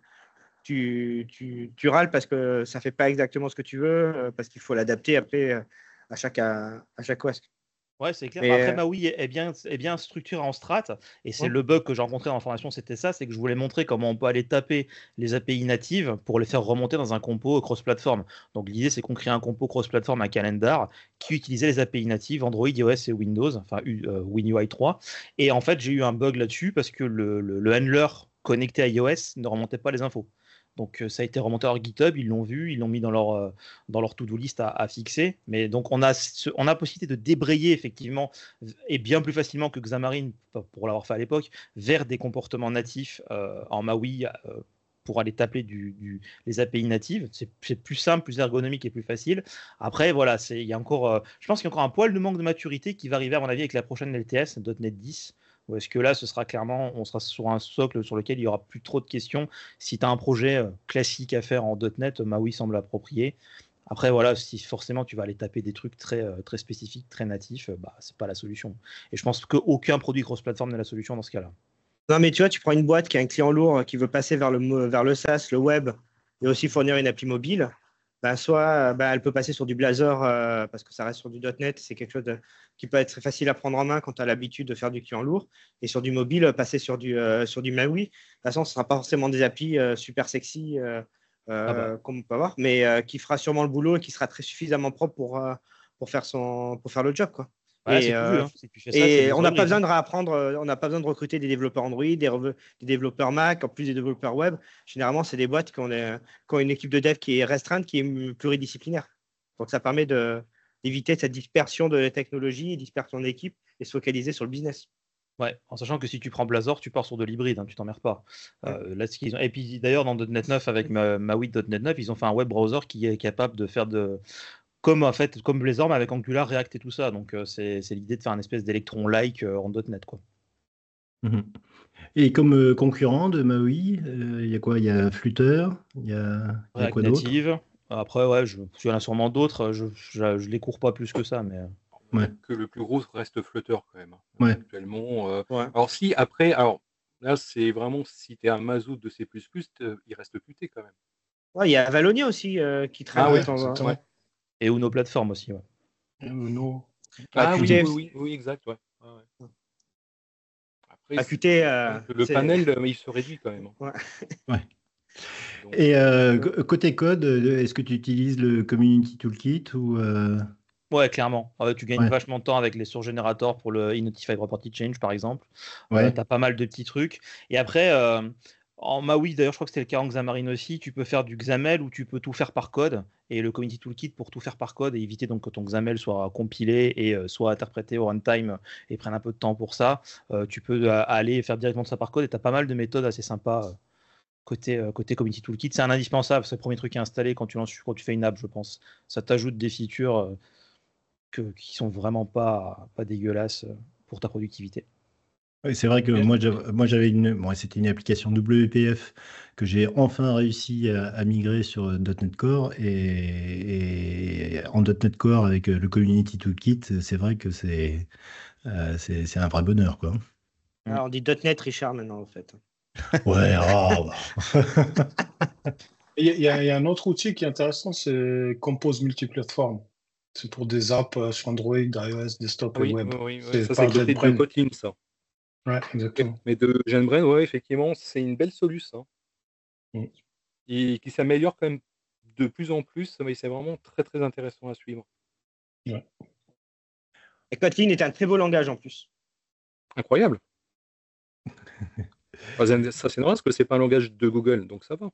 tu, tu, tu râles parce que ça ne fait pas exactement ce que tu veux, euh, parce qu'il faut l'adapter après euh, à chaque, à, à chaque O S. Ouais, c'est clair. Mais, Après, euh, Maui est est bien, est bien structuré en strat. Et c'est ouais. le bug que j'ai rencontré dans la formation, c'était ça, c'est que je voulais montrer comment on peut aller taper les A P I natives pour les faire remonter dans un compo cross-platform. Donc l'idée, c'est qu'on crée un compo cross-platform à Calendar qui utilisait les A P I natives Android, iOS et Windows, enfin U- euh, WinUI trois. Et en fait, j'ai eu un bug là-dessus parce que le, le- le handler connecté à iOS ne remontait pas les infos. Donc euh, ça a été remonté à leur GitHub, ils l'ont vu, ils l'ont mis dans leur, euh, dans leur to-do list à, à fixer. Mais donc on a, ce- on a la possibilité de débrayer effectivement, et bien plus facilement que Xamarin, pour l'avoir fait à l'époque, vers des comportements natifs euh, en Maui euh, pour aller taper du, du- les A P I natives. C'est c'est plus simple, plus ergonomique et plus facile. Après, voilà, c'est- il y a encore, euh, je pense qu'il y a encore un poil de manque de maturité qui va arriver à mon avis avec la prochaine L T S, .NET dix. Ou est-ce que là, ce sera clairement, on sera sur un socle sur lequel il n'y aura plus trop de questions. Si tu as un projet euh, classique à faire en .NET, Maui semble approprié. Après, voilà, si forcément tu vas aller taper des trucs très, euh, très spécifiques, très natifs, euh, bah, c'est pas la solution. Et je pense qu'aucun produit cross-platform n'est la solution dans ce cas-là. Non, mais tu vois, tu prends une boîte qui a un client lourd euh, qui veut passer vers le, mo- vers le SaaS, le web, et aussi fournir une appli mobile. Ben, soit euh, ben, elle peut passer sur du Blazor euh, parce que ça reste sur du .NET, c'est quelque chose de- qui peut être très facile à prendre en main quand tu as l'habitude de faire du client lourd. Et sur du mobile, euh, passer sur du, euh, sur du Maui. De toute façon, ce ne sera pas forcément des applis euh, super sexy euh, Ah bah, euh, comme on peut avoir, mais euh, qui fera sûrement le boulot et qui sera très suffisamment propre pour, euh, pour, faire, son, pour faire le job, quoi. voilà, c'est Et, tout vu. euh, Hein. Si tu fais ça, c'est et on Blazor n'a pas hybride. besoin Hein. de réapprendre, euh, on n'a pas besoin de recruter des développeurs Android, des, des développeurs Mac, en plus des développeurs web. Généralement, c'est des boîtes qui ont, des- qui ont une équipe de dev qui est restreinte, qui est pluridisciplinaire. Donc, ça permet de- d'éviter cette dispersion de la technologie, dispersion d'équipe et se focaliser sur le business. Ouais, en sachant que si tu prends Blazor, tu pars sur de l'hybride, hein, tu t'emmerdes pas. Ouais. Euh, là, ce qu'ils ont... Et puis d'ailleurs, dans .NET neuf, avec ma, Maui .NET neuf, ils ont fait un web browser qui est capable de faire de. Comme en fait, comme Blazor, mais avec Angular, React et tout ça. Donc euh, c'est c'est l'idée de faire une espèce d'électron-like euh, en .NET, quoi. Mhm. Et comme euh, concurrent de Maui, euh, il y a quoi? Il y a Flutter, il y a, il y a React quoi d'autre? Native. Après, ouais, je, il y en a sûrement d'autres. Je, je, je les cours pas plus que ça, mais. euh, Ouais. Que le plus gros reste Flutter quand même. hein, Ouais. Actuellement. euh, Ouais. Alors si après, alors là c'est vraiment si tu es un mazout de C plus plus, te- il reste Qt quand même. Ouais, il y a Valonia aussi euh, qui traîne Ah de ouais, temps en temps. exactement. Ouais. Et Uno Platform aussi, ouais. Et Uno. Ah oui, Qt, oui, oui, oui, exact, ouais. Ouais, ouais. Après, Ah, c'est- Qt, euh, le c'est- panel, euh, il se réduit quand même. hein. Ouais. Ouais. Donc, Et euh, c- côté code, euh, est-ce que tu utilises le Community Toolkit ou euh, Ouais, clairement. Euh, tu gagnes Ouais. vachement de temps avec les source générateurs pour le Inotify Property Change, par exemple. Euh, Ouais. tu as pas mal de petits trucs. Et après, euh, en Maui, d'ailleurs, je crois que c'était le cas en Xamarin aussi, tu peux faire du X A M L où tu peux tout faire par code. Et le Community Toolkit pour tout faire par code et éviter donc que ton X A M L soit compilé et euh, soit interprété au runtime et prenne un peu de temps pour ça. Euh, tu peux euh, aller faire directement de ça par code et tu as pas mal de méthodes assez sympas. euh, Côté, euh, côté Community Toolkit, c'est un indispensable, c'est le premier truc à installer quand tu, lances, quand tu fais une app, je pense. Ça t'ajoute des features euh, que, qui sont vraiment pas, pas dégueulasses euh, pour ta productivité. Ouais, c'est vrai que Bien. moi, j'avais, moi, j'avais une, bon, c'était une application W P F que j'ai enfin réussi à, à migrer sur euh, .NET Core et, et en .NET Core avec euh, le Community Toolkit, c'est vrai que c'est, euh, c'est, c'est un vrai bonheur, quoi. Alors, on dit .NET Richard maintenant, en fait. Ouais, ah, bah. Il y, a- il y a il y a un autre outil qui est intéressant, c'est Compose Multiplateforme. C'est pour des apps euh, sur Android, iOS, desktop et oui, web. oui, oui, C'est ça par c'est côté de JetBrains. Kotlin, ça. Ouais, exactement. Mais de JetBrains, ouais, effectivement, c'est une belle solution. Mm. Et qui s'améliore quand même de plus en plus, mais c'est vraiment très très intéressant à suivre. Ouais. Et Kotlin est un très beau langage en plus. Incroyable. Enfin, ça c'est normal parce que c'est pas un langage de Google, donc ça va.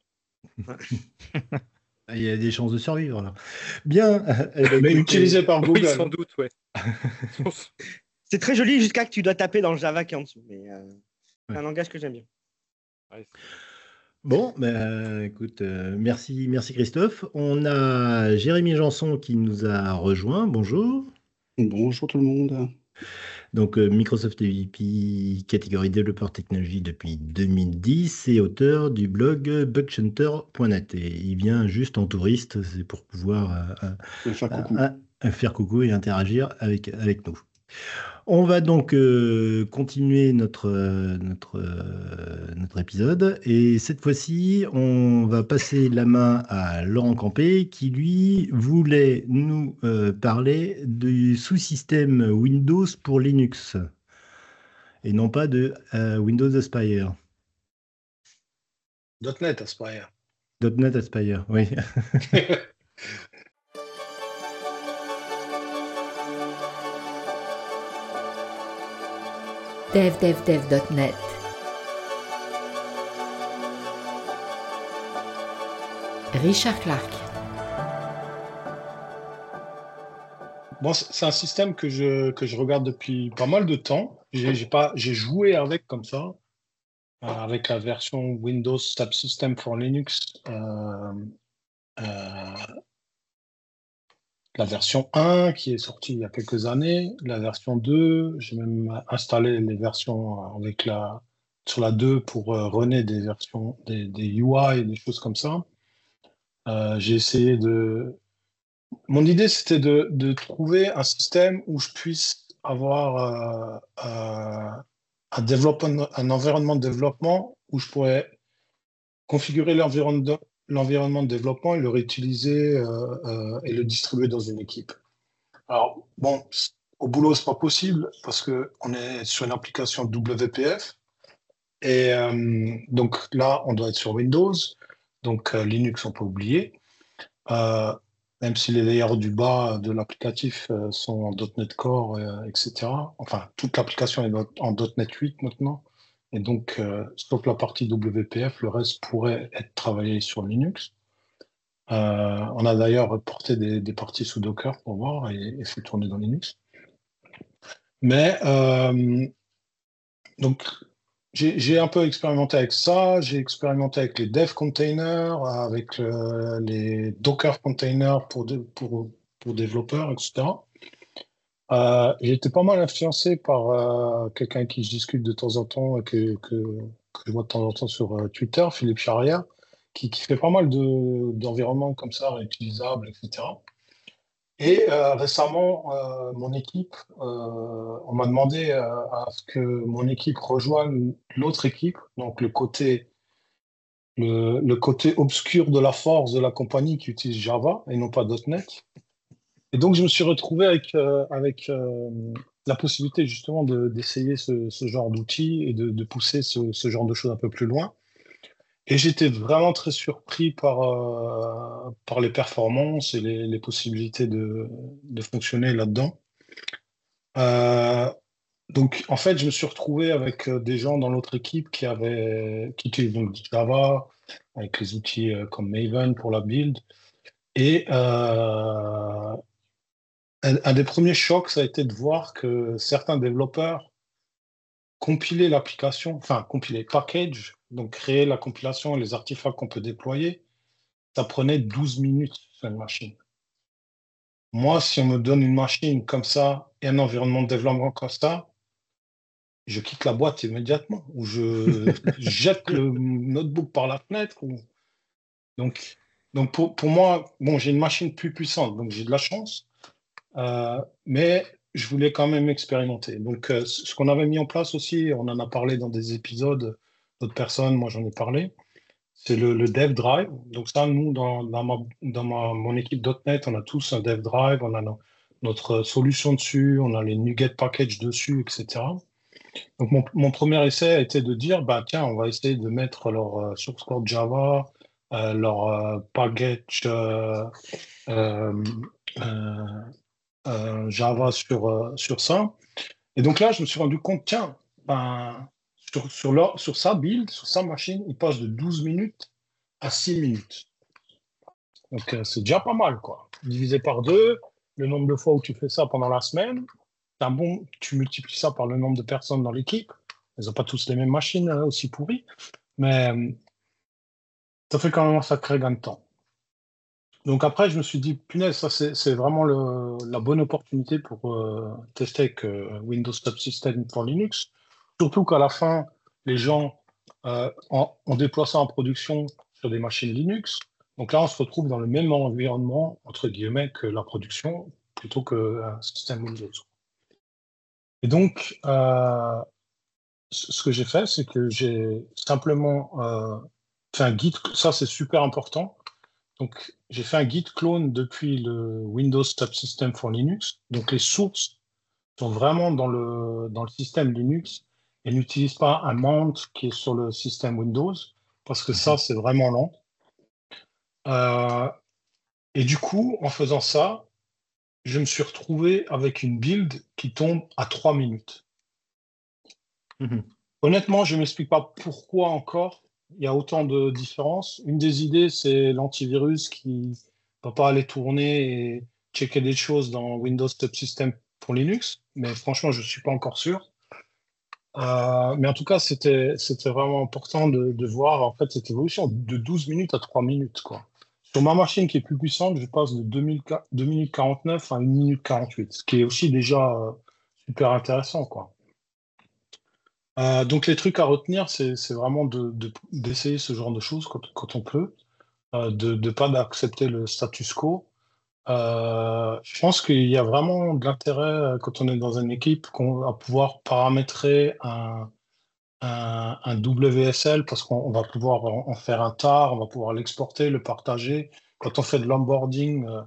Il y a des chances de survivre, là. Bien. eh ben, Mais écoutez, utilisé par Oui, Google. sans doute, ouais. C'est très joli jusqu'à que tu dois taper dans le Java qui est en dessous. Mais euh, c'est Ouais. un langage que j'aime bien. Ouais, c'est- Bon, ben, écoute, euh, merci, merci Christophe. On a Jérémy Janson qui nous a rejoint. Bonjour. Bonjour tout le monde. Donc, euh, Microsoft M V P catégorie développeur technologie depuis deux mille dix et auteur du blog bugshunter point net. Et il vient juste en touriste, c'est pour pouvoir euh, Je vais faire euh, coucou. euh, euh, faire coucou et interagir avec, avec nous. On va donc euh, continuer notre, euh, notre, euh, notre épisode et cette fois-ci, on va passer la main à Laurent Campé qui, lui, voulait nous euh, parler du sous-système Windows pour Linux et non pas de euh, Windows Aspire. .NET Aspire. .NET Aspire, oui. dev dev dev point net. Richard Clark. Bon, c'est c'est un système que je, que je regarde depuis pas mal de temps. J'ai j'ai pas, j'ai joué avec comme ça, euh, avec la version Windows Subsystem for Linux, euh, euh, la version un qui est sortie il y a quelques années, la version deux, j'ai même installé les versions avec la, sur la deux pour euh, runner des versions, des, des U I et des choses comme ça. Euh, j'ai essayé de... Mon idée, c'était de, de trouver un système où je puisse avoir euh, euh, un, développement, un environnement de développement où je pourrais configurer l'environnement de, l'environnement de développement et le réutiliser euh, euh, et le distribuer dans une équipe. Alors, bon, au boulot, c'est pas possible parce qu'on est sur une application W P F. Et euh, donc là, on doit être sur Windows. Donc euh, Linux, on peut oublier. Euh, même si les layers du bas de l'applicatif euh, sont en .NET Core, euh, et cetera. Enfin, toute l'application est en .NET huit maintenant. Et donc, euh, sauf la partie W P F, le reste pourrait être travaillé sur Linux. Euh, on a d'ailleurs reporté des, des parties sous Docker pour voir et, et fait tourner dans Linux. Mais, euh, donc, j'ai j'ai un peu expérimenté avec ça. J'ai expérimenté avec les dev containers, avec euh, les Docker containers pour, de- pour, pour développeurs, et cetera. Euh, j'ai été pas mal influencé par euh, quelqu'un avec qui je discute de temps en temps, que, que, que je vois de temps en temps sur euh, Twitter, Philippe Charrière, qui, qui fait pas mal de, d'environnements comme ça, réutilisables, et cetera. Et euh, récemment, euh, mon équipe, euh, on m'a demandé euh, à ce que mon équipe rejoigne l'autre équipe, donc le côté, le, le côté obscur de la force de la compagnie qui utilise Java et non pas .NET. Et donc, je me suis retrouvé avec, euh, avec euh, la possibilité justement de- d'essayer ce, ce genre d'outils et de, de pousser ce, ce genre de choses un peu plus loin. Et j'étais vraiment très surpris par, euh, par les performances et les, les possibilités de, de fonctionner là-dedans. Euh, donc, en fait, je me suis retrouvé avec euh, des gens dans l'autre équipe qui avaient, qui utilisaient donc du Java, avec les outils euh, comme Maven pour la build. Et euh, un, un des premiers chocs, ça a été de voir que certains développeurs compilaient l'application, enfin, compiler package, donc créer la compilation et les artefacts qu'on peut déployer, ça prenait douze minutes sur une machine. Moi, si on me donne une machine comme ça et un environnement de développement comme ça, je quitte la boîte immédiatement ou je jette le notebook par la fenêtre. Ou... Donc, donc pour, pour moi, bon, j'ai une machine plus puissante, donc j'ai de la chance, euh, mais je voulais quand même expérimenter. Donc, euh, ce qu'on avait mis en place aussi, on en a parlé dans des épisodes, d'autres personnes, moi j'en ai parlé, c'est le, le Dev Drive. Donc ça, nous, dans, dans, ma, dans ma, mon équipe .NET, on a tous un Dev Drive, on a no- notre solution dessus, on a les NuGet Package dessus, et cetera. Donc mon, mon premier essai a été de dire, bah tiens, on va essayer de mettre leur euh, source code Java, euh, leur euh, package euh, euh, euh, euh, Java sur, euh, sur ça. Et donc là, je me suis rendu compte, tiens, ben, sur, sur, leur, sur sa build, sur sa machine, il passe de douze minutes à six minutes. Donc, euh, c'est déjà pas mal, quoi. Divisé par deux, le nombre de fois où tu fais ça pendant la semaine, un bon, tu multiplies ça par le nombre de personnes dans l'équipe. Elles n'ont pas tous les mêmes machines euh, aussi pourries, mais euh, ça fait quand même un sacré gain de temps. donc après, je me suis dit, punaise, ça c'est c'est vraiment le- la bonne opportunité pour euh, tester avec euh, Windows Subsystem pour Linux. Surtout qu'à la fin, les gens euh, en- ont déployé ça en production sur des machines Linux. Donc là, on se retrouve dans le même environnement, entre guillemets, que la production, plutôt qu'un système Windows. Et donc, euh, ce ce que j'ai fait, c'est que j'ai simplement euh, fait un git. Ça, c'est super important. Donc, j'ai fait un git clone depuis le Windows Subsystem for Linux. Donc, les sources sont vraiment dans le, dans le système Linux et n'utilisent pas un mount qui est sur le système Windows parce que ça, c'est vraiment lent. Euh, et du coup, en faisant ça, je me suis retrouvé avec une build qui tombe à trois minutes. Mhm. Honnêtement, je ne m'explique pas pourquoi encore il y a autant de différences. Une des idées, c'est l'antivirus qui ne va pas aller tourner et checker des choses dans Windows Subsystem pour Linux, mais franchement, je ne suis pas encore sûr. Euh, mais en tout cas, c'était c'était vraiment important de, de voir en fait cette évolution de douze minutes à trois minutes, quoi. Sur ma machine qui est plus puissante, je passe de deux minutes quarante-neuf à une minute quarante-huit, ce qui est aussi déjà euh, super intéressant, quoi. Euh, donc les trucs à retenir, c'est c'est vraiment de, de- d'essayer ce genre de choses quand, quand on peut, euh, de ne pas d'accepter le status quo. Euh, je pense qu'il y a vraiment de l'intérêt euh, quand on est dans une équipe qu'on va pouvoir paramétrer un, un, un W S L parce qu'on on va pouvoir en, en faire un tar, on va pouvoir l'exporter, le partager. Quand on fait de l'onboarding euh,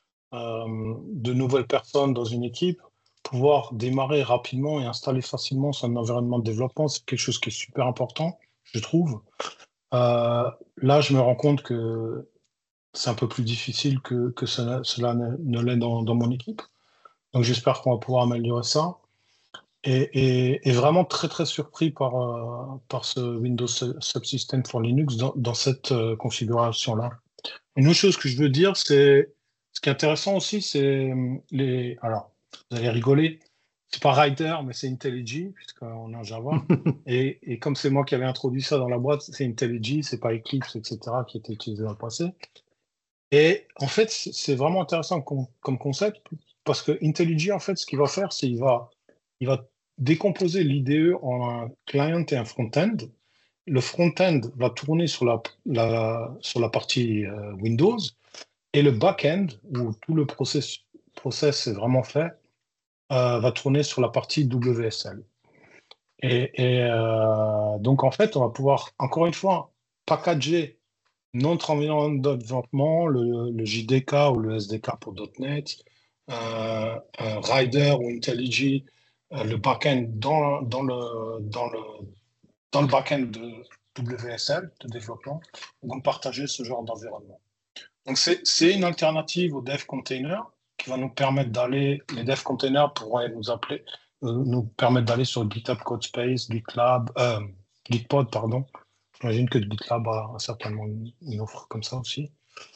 euh, de nouvelles personnes dans une équipe, pouvoir démarrer rapidement et installer facilement son environnement de développement, c'est quelque chose qui est super important, je trouve. Euh, Là, je me rends compte que c'est un peu plus difficile que, que cela, cela ne, ne l'est dans, dans mon équipe. Donc, j'espère qu'on va pouvoir améliorer ça. Et, et- et vraiment très, très surpris par, euh, par ce Windows Subsystem for Linux dans, dans cette euh, configuration-là. Une autre chose que je veux dire, c'est ce qui est intéressant aussi, c'est hum, les. Alors, vous allez rigoler, c'est pas Rider, mais c'est IntelliJ, puisqu'on est en Java. Et, et comme c'est moi qui avais introduit ça dans la boîte, c'est IntelliJ, c'est pas Eclipse, et cetera, qui était utilisé dans le passé. Et en fait, c'est c'est vraiment intéressant comme, comme concept, parce que IntelliJ, en fait, ce qu'il va faire, c'est qu'il va, il va décomposer l'I D E en un client et un front-end. Le front-end va tourner sur la, la- sur la partie euh, Windows et le back-end, où tout le process, process est vraiment fait, euh, va tourner sur la partie W S L. Et, et, euh, donc, en fait, on va pouvoir, encore une fois, packager notre environnement de développement, le, le J D K ou le S D K pour .NET, euh, un Rider ou IntelliJ, euh, le back-end dans, dans le, dans le dans le back-end de W S L, de développement, donc partager ce genre d'environnement. Donc c'est c'est une alternative au dev container qui va nous permettre d'aller, les dev containers pourraient nous appeler, euh, nous permettre d'aller sur GitHub Codespace, GitLab, euh, Gitpod, pardon. J'imagine que GitLab a certainement une, une offre comme ça aussi.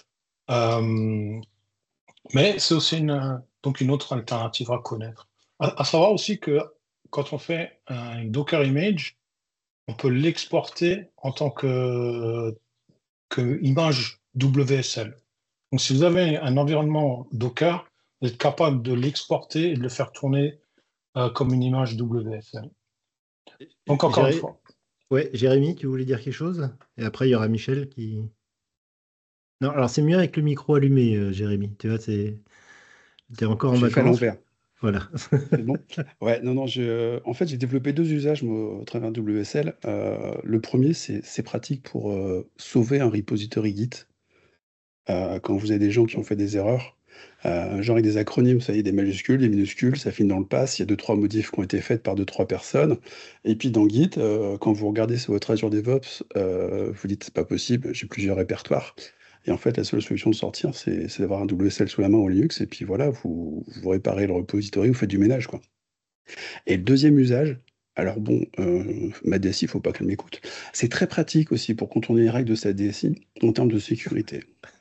Euh, mais c'est aussi une, donc une autre alternative à connaître. À, à savoir aussi que quand on fait un Docker image, on peut l'exporter en tant que, que image W S L. Donc, si vous avez un environnement Docker, vous êtes capable de l'exporter et de le faire tourner euh, comme une image W S L. Donc, encore une Jéré- fois, Ouais, Jérémy, tu voulais dire quelque chose? Et après, il y aura Michel qui. Non, alors c'est mieux avec le micro allumé, euh, Jérémy. Tu vois, c'est. T'es encore en J'ai fait à vacances. l'envers. Voilà. C'est bon? Ouais, non, non, je... en fait, j'ai développé deux usages moi, au travers de W S L. Euh, le premier, c'est c'est pratique pour euh, sauver un repository Git. Euh, quand vous avez des gens qui ont fait des erreurs, euh, genre avec des acronymes, ça y est, des majuscules, des minuscules, ça finit dans le pass, il y a deux, trois modifs qui ont été faites par deux, trois personnes. Et puis dans Git, euh, quand vous regardez sur votre Azure DevOps, euh, vous dites c'est pas possible, j'ai plusieurs répertoires. Et en fait, la seule solution de sortir, c'est c'est d'avoir un W S L sous la main au Linux, et puis voilà, vous, vous réparez le repository, vous faites du ménage, quoi. Et le deuxième usage, alors bon, euh, ma D S I, il faut pas qu'elle m'écoute. C'est très pratique aussi pour contourner les règles de sa D S I en termes de sécurité.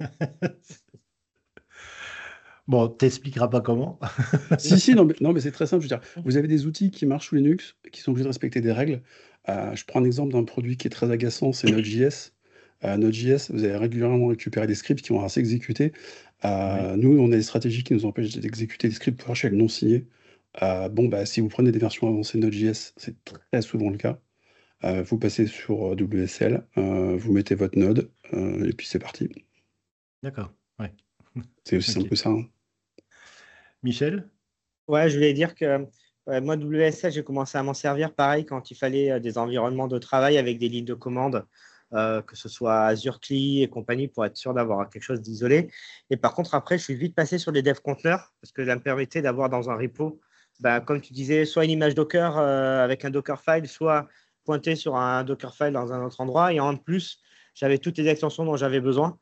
Bon, t'expliqueras pas comment. Si, si, non, mais, non, mais c'est très simple. Je veux dire, vous avez des outils qui marchent sous Linux, qui sont obligés de respecter des règles. Euh, je prends un exemple d'un produit qui est très agaçant, c'est Node.js. À Node.js, vous allez régulièrement récupérer des scripts qui vont à s'exécuter. Euh, Oui. Nous, on a des stratégies qui nous empêchent d'exécuter des scripts PowerShell non signés. Euh, bon, bah, si vous prenez des versions avancées de Node.js, c'est très souvent le cas. Euh, vous passez sur euh, W S L, euh, vous mettez votre node, euh, et puis c'est parti. D'accord. Ouais. C'est aussi Ok. simple que ça, hein. Michel? Ouais, je voulais dire que ouais, moi, W S L, j'ai commencé à m'en servir pareil quand il fallait euh, des environnements de travail avec des lignes de commande, euh, que ce soit Azure C L I et compagnie, pour être sûr d'avoir quelque chose d'isolé. Et par contre, après, je suis vite passé sur les dev conteneurs parce que ça me permettait d'avoir dans un repo, ben, comme tu disais, soit une image Docker euh, avec un Dockerfile, soit pointé sur un Dockerfile dans un autre endroit. Et en plus, j'avais toutes les extensions dont j'avais besoin.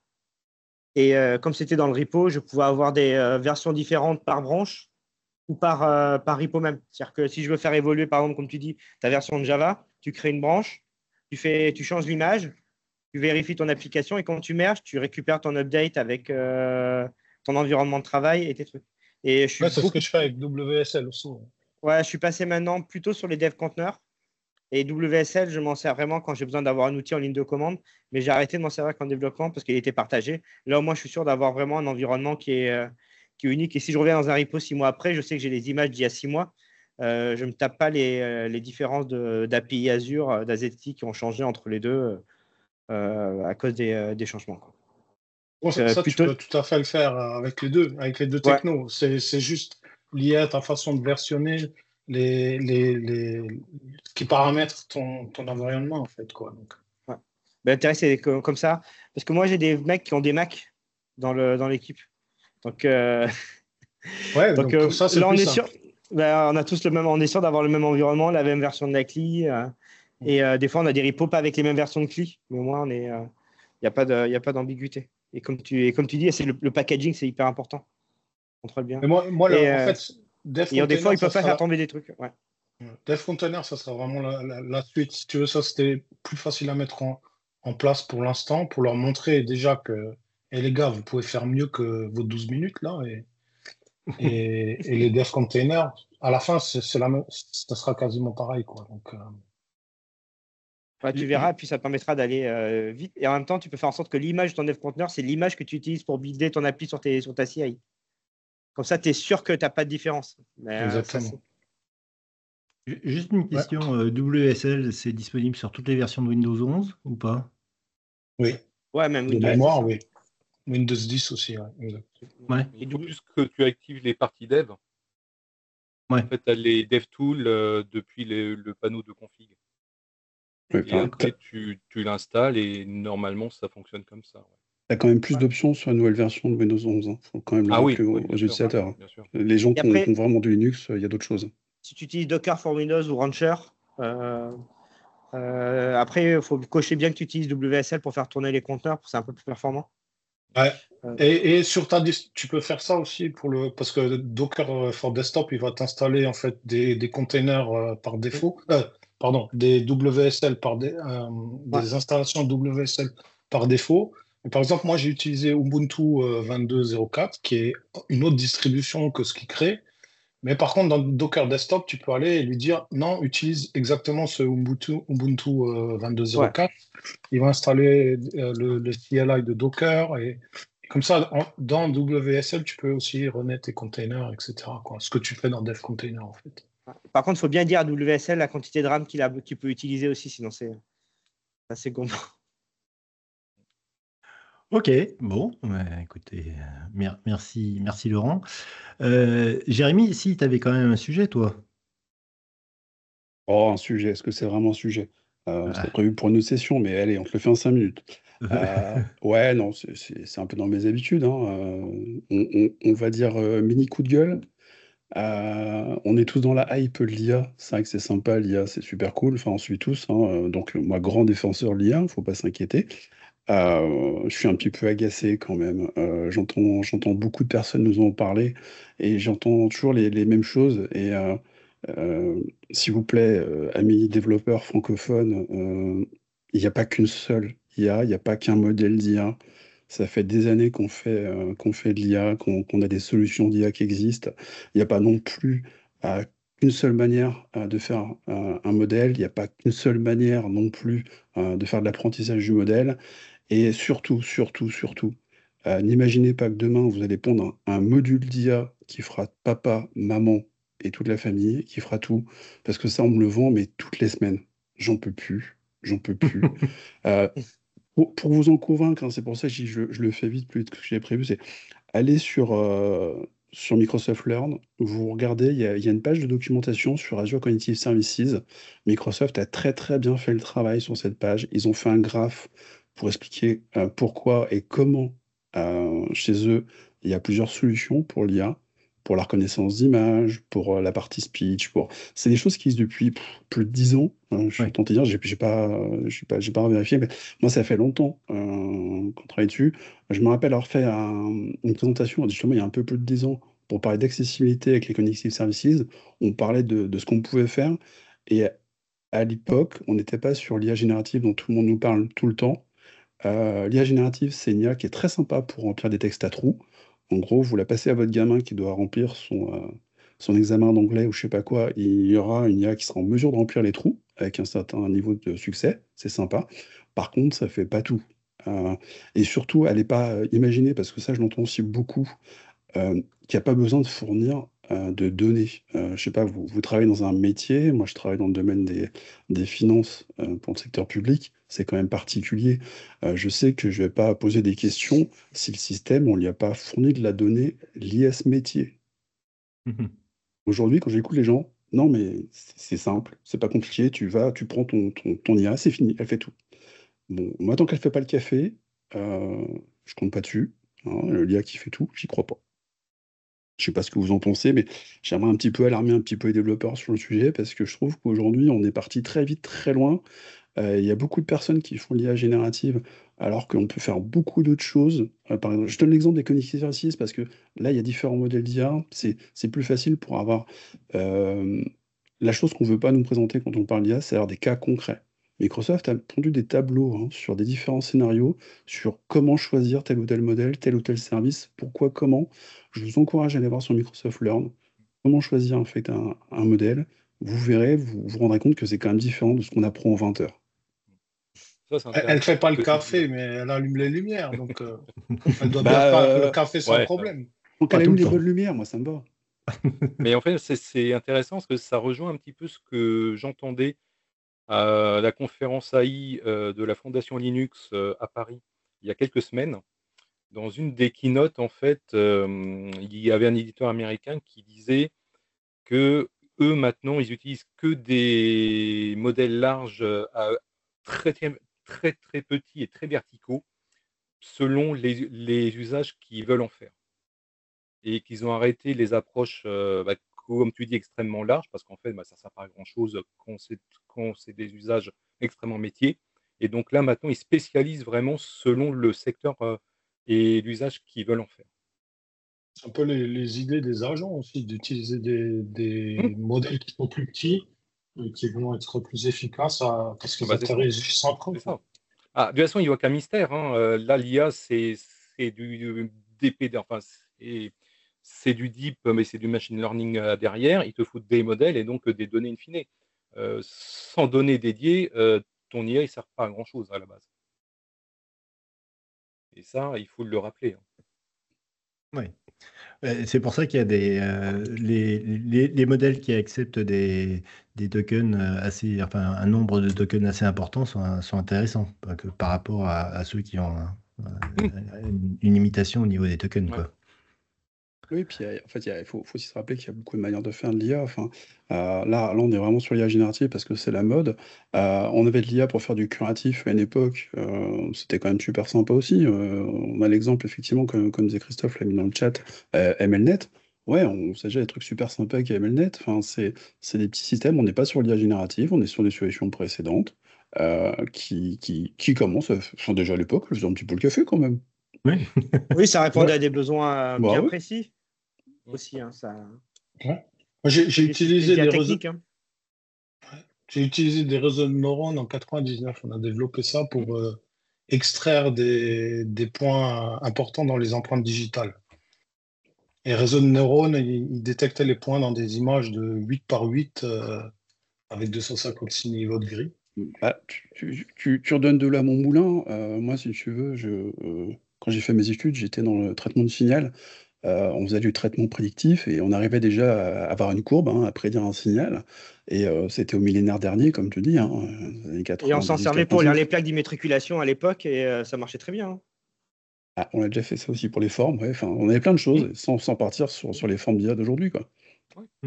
Et euh, comme c'était dans le repo, je pouvais avoir des euh, versions différentes par branche ou par, euh, par repo même. C'est-à-dire que si je veux faire évoluer, par exemple, comme tu dis, ta version de Java, tu crées une branche, tu, fais, tu changes l'image, tu vérifies ton application et quand tu merges, tu récupères ton update avec euh, ton environnement de travail et tes trucs. Et je suis Ouais, c'est ce beaucoup... que je fais avec W S L aussi. ouais, je suis passé maintenant plutôt sur les dev conteneurs. Et W S L, je m'en sers vraiment quand j'ai besoin d'avoir un outil en ligne de commande, mais j'ai arrêté de m'en servir qu'en développement parce qu'il était partagé. Là, au moins, je suis sûr d'avoir vraiment un environnement qui est, euh, qui est unique. Et si je reviens dans un repo six mois après, je sais que j'ai les images d'il y a six mois. Euh, je ne me tape pas les, euh, les différences d'A P I Azure, euh, d'A Z T qui ont changé entre les deux euh, à cause des, euh, des changements, quoi. Bon, ça, Euh, ça, tu plutôt, peux tout à fait le faire euh, avec les deux, avec les deux ouais. technos. C'est c'est juste lié à ta façon de versionner les, les, les, ce qui paramètre ton, ton environnement, en fait, quoi. Donc, Ouais. Ben, l'intérêt, c'est que- comme ça. Parce que moi, j'ai des mecs qui ont des Mac dans le, dans l'équipe. Donc, euh, ouais, donc donc euh, pour ça, c'est là, on plus est simple. sûr. Ben, on a tous le même, on est sûr d'avoir le même environnement, la même version de la C L I. euh, et euh, des fois, on a des repos pas avec les mêmes versions de C L I. Mais au moins, on est, il n'y a pas de, y a pas d'ambiguïté. Et comme tu, et comme tu dis, c'est le, le packaging, c'est hyper important. On contrôle bien. Mais moi, moi là, Et, en euh, fait, Dev et des fois, Container, ils ça peuvent pas sera faire la... tomber des trucs. Ouais. Dev Container, ça sera vraiment la, la, la suite. Si tu veux, ça, c'était plus facile à mettre en, en place pour l'instant, pour leur montrer déjà que, et les gars, vous pouvez faire mieux que vos douze minutes, là, et, et, et les Dev Containers, à la fin, c'est c'est la même, ça sera quasiment pareil, quoi. Donc, euh, Ouais, tu verras, puis ça te permettra d'aller euh, vite. Et en même temps, tu peux faire en sorte que l'image de ton dev conteneur, c'est l'image que tu utilises pour builder ton appli sur, tes, sur ta C I. Comme ça, tu es sûr que tu n'as pas de différence. Mais, euh, ça, exactement. c'est- Ju- Juste une Ouais. question, euh, W S L, c'est disponible sur toutes les versions de Windows onze ou pas? Oui, ouais, même de Windows mémoire, dix, hein. oui. Windows dix aussi, ouais, exact. Ouais, Et Il faut W- juste que tu actives les parties dev. ouais, En fait, tu as les DevTools euh, depuis les- le panneau de config. Ouais, Et enfin, après, t'as tu, tu l'installes et normalement, ça fonctionne comme ça. Ouais. t'as quand même plus ouais. d'options sur la nouvelle version de Windows onze, hein. Faut quand même le Ah oui, rappeler aux, oui, aux bien sûr. utilisateurs, hein. Bien sûr. Les gens Et qui ont, qui ont après, vraiment du Linux, euh, il y a d'autres choses. si tu utilises Docker for Windows ou Rancher, euh, euh, après, il faut cocher bien que tu utilises W S L pour faire tourner les conteneurs, pour que c'est un peu plus performant. Ouais. Euh, Et, et sur ta dis- tu peux faire ça aussi pour le parce que Docker for Desktop, il va t'installer en fait des, des containers euh, par défaut, euh, pardon, des W S L par dé- euh, ouais. des installations W S L par défaut. Et par exemple, moi j'ai utilisé Ubuntu euh, vingt-deux zéro quatre, qui est une autre distribution que ce qu'il crée. Mais par contre, dans Docker Desktop, tu peux aller et lui dire non, utilise exactement ce Ubuntu, Ubuntu euh, vingt-deux zéro quatre. Il va installer euh, le, le C L I de Docker et, et comme ça, en- dans W S L, tu peux aussi renaître tes containers, et cetera, quoi. Ce que tu fais dans Dev Container, en fait. Par contre, il faut bien dire à W S L la quantité de RAM qu'il a, qu'il peut utiliser aussi, sinon c'est assez gourmand. ok, bon, ouais, écoutez, euh, mer- merci, merci Laurent. Euh, Jérémy, si tu avais quand même un sujet, toi. Oh, un sujet, est-ce que c'est vraiment un sujet? Euh, c'était Ah. prévu pour une autre session, mais allez, on te le fait en cinq minutes. Euh, ouais, non, c'est c'est- c'est un peu dans mes habitudes, hein. Euh, on, on- on va dire euh, mini coup de gueule. Euh, on est tous dans la hype de l'I A. C'est vrai que c'est sympa, l'I A, c'est super cool. Enfin, on suit tous, hein. Euh, Donc, moi, grand défenseur de l'I A, faut pas s'inquiéter. Euh, je suis un petit peu agacé quand même. Euh, j'entends, j'entends beaucoup de personnes nous en parler et j'entends toujours les, les mêmes choses. Et euh, euh, s'il vous plaît, euh, amis développeurs francophones, euh, il n'y a pas qu'une seule I A, il n'y a pas qu'un modèle d'I A. Ça fait des années qu'on fait, euh, qu'on fait de l'I A, qu'on qu'on a des solutions d'I A qui existent. Il n'y a pas non plus euh, qu'une seule manière euh, de faire euh, un modèle. Il n'y a pas qu'une seule manière non plus euh, de faire de l'apprentissage du modèle. Et surtout, surtout, surtout, euh, n'imaginez pas que demain, vous allez pondre un, un module d'I A qui fera papa, maman et toute la famille, qui fera tout. Parce que ça, on me le vend, mais toutes les semaines. J'en peux plus. J'en peux plus. Euh, pour, pour vous en convaincre, hein, c'est pour ça que je, dis, je, je le fais vite, plus vite que ce que j'ai prévu, c'est aller sur, euh, sur Microsoft Learn. Vous regardez, il y a, il y a une page de documentation sur Azure Cognitive Services. Microsoft a très très bien fait le travail sur cette page. Ils ont fait un graphe pour expliquer euh, pourquoi et comment euh, chez eux, il y a plusieurs solutions pour l'I A, pour la reconnaissance d'image, pour euh, la partie speech. Pour... C'est des choses qui existent depuis pff, plus de dix ans. hein, je suis Ouais. tenté de dire, j'ai j'ai pas, j'ai pas, j'ai pas vérifié, mais moi, ça fait longtemps euh, qu'on travaille dessus. Je me rappelle avoir fait un- une présentation, justement, il y a un peu plus de dix ans, pour parler d'accessibilité avec les Cognitive Services. On parlait de, de ce qu'on pouvait faire. Et à l'époque, on n'était pas sur l'I A générative dont tout le monde nous parle tout le temps. Euh, L'I A générative, c'est une I A qui est très sympa pour remplir des textes à trous. En gros, vous la passez à votre gamin qui doit remplir son, euh, son examen d'anglais ou je sais pas quoi. Il y aura une I A qui sera en mesure de remplir les trous avec un certain niveau de succès. C'est sympa. Par contre, ça fait pas tout. Euh, et surtout, elle n'est pas euh, imaginée, parce que ça, je l'entends aussi beaucoup, euh, qui n'a pas besoin de fournir euh, de données. Euh, je sais pas, vous, vous travaillez dans un métier, moi je travaille dans le domaine des, des finances euh, pour le secteur public, c'est quand même particulier. Euh, je sais que je ne vais pas poser des questions si le système, on ne lui a pas fourni de la donnée liée à ce métier. Mhm. Aujourd'hui, quand j'écoute les gens, non mais c'est c'est simple, c'est pas compliqué, tu vas, tu prends ton, ton, ton I A, c'est fini, elle fait tout. Bon, moi tant qu'elle fait pas le café, euh, je compte pas dessus. Hein, l'I A qui fait tout, j'y crois pas. Je sais pas ce que vous en pensez, mais j'aimerais un petit peu alarmer un petit peu les développeurs sur le sujet parce que je trouve qu'aujourd'hui, on est parti très vite, très loin. Euh, Il y a beaucoup de personnes qui font l'I A générative alors qu'on peut faire beaucoup d'autres choses. Euh, par exemple, je donne l'exemple des cognitive services parce que là, il y a différents modèles d'I A. C'est, c'est plus facile pour avoir euh, la chose qu'on ne veut pas nous présenter quand on parle d'I A, c'est avoir des cas concrets. Microsoft a pondu des tableaux hein, sur des différents scénarios, sur comment choisir tel ou tel modèle, tel ou tel service, pourquoi, comment. Je vous encourage à aller voir sur Microsoft Learn comment choisir en fait un, un modèle. Vous verrez, vous vous rendrez compte que c'est quand même différent de ce qu'on apprend en vingt heures. Ça, c'est Elle ne intéressant fait pas ce le que tu dis. café, mais elle allume les lumières. Donc, euh, elle doit bien Bah, faire le euh, café sans Ouais. problème. donc Pas elle a tout eu le les temps. bonnes lumières, moi ça me va. Mais en fait, c'est c'est intéressant parce que ça rejoint un petit peu ce que j'entendais à la conférence A I euh, de la Fondation Linux euh, à Paris il y a quelques semaines. Dans une des keynotes, en fait, euh, il y avait un éditeur américain qui disait que eux, maintenant, ils utilisent que des modèles larges euh, à très, très, très, très petits et très verticaux selon les, les usages qu'ils veulent en faire. Et qu'ils ont arrêté les approches, euh, bah, comme tu dis, extrêmement larges, parce qu'en fait, bah, ça ne sert pas à grand-chose quand c'est, quand c'est des usages extrêmement métiers. Et donc là, maintenant, ils spécialisent vraiment selon le secteur euh, et l'usage qu'ils veulent en faire. C'est un peu les, les idées des agents aussi, d'utiliser des, des Mmh. modèles qui sont plus petits et qui vont être plus efficaces à- parce Ah qu'ils bah, c'est ça. atterrissent entre eux. C'est ça. Ah, de toute façon, il n'y a aucun mystère. Hein. Euh, là, l'I A, c'est c'est du D P, D, enfin, c'est c'est du deep, mais c'est du machine learning euh, derrière. Il te faut des modèles et donc euh, des données in fine. Euh, sans données dédiées, euh, ton I A, il ne sert pas à grand-chose à la base. Et ça, il faut le rappeler. Hein. Ouais. Euh, C'est pour ça qu'il y a des euh, les, les, les modèles qui acceptent des, des tokens euh, assez, enfin un nombre de tokens assez important sont, sont intéressants pas que par rapport à, à ceux qui ont euh, une, une limitation au niveau des tokens, Ouais. quoi. Oui, puis euh, en fait, il y a- il faut, faut aussi se rappeler qu'il y a beaucoup de manières de faire de l'I A. Enfin, euh, là, là, on est vraiment sur l'I A générative parce que c'est la mode. Euh, on avait de l'I A pour faire du curatif à une époque. euh, c'était quand même super sympa aussi. Euh, on a l'exemple, effectivement, comme, comme disait Christophe, l'a mis dans le chat, euh, MLNet. Ouais, on sait déjà des trucs super sympas avec MLNet. Enfin, c'est, c'est des petits systèmes. On n'est pas sur l'I A générative, on est sur des solutions précédentes euh, qui, qui, qui commencent. à- Enfin, déjà à l'époque, je faisais un petit peu le café quand même. Oui. Oui, ça répondait Ouais. à des besoins euh, Bah bien ouais. précis aussi. Hein, ça... Ouais. Moi, J'ai j'ai C'est utilisé c'est des la réseaux, technique. Hein. j'ai utilisé des réseaux de neurones en quatre-vingt-dix-neuf. On a développé ça pour euh, extraire des, des points importants dans les empreintes digitales. Et réseau de neurones, il, il détectait les points dans des images de huit par huit euh, avec deux cent cinquante-six niveaux de gris. Bah, tu, tu- tu- tu redonnes de l'eau à mon moulin. Euh, moi, si tu veux, je, euh, quand j'ai fait mes études, j'étais dans le traitement de signal. Euh, on faisait du traitement prédictif et on arrivait déjà à avoir une courbe, hein, à prédire un signal. Et euh, c'était au millénaire dernier, comme tu dis, hein, euh, les années Et on s'en servait pour lire quatre-vingt-dix quatre-vingt-dix. les plaques d'immatriculation à l'époque et euh, ça marchait très bien, hein. Ah, on a déjà fait ça aussi pour les formes. Ouais. Enfin, on avait plein de choses, sans, sans partir sur, sur les formes d'I A d'aujourd'hui, quoi. Hmm.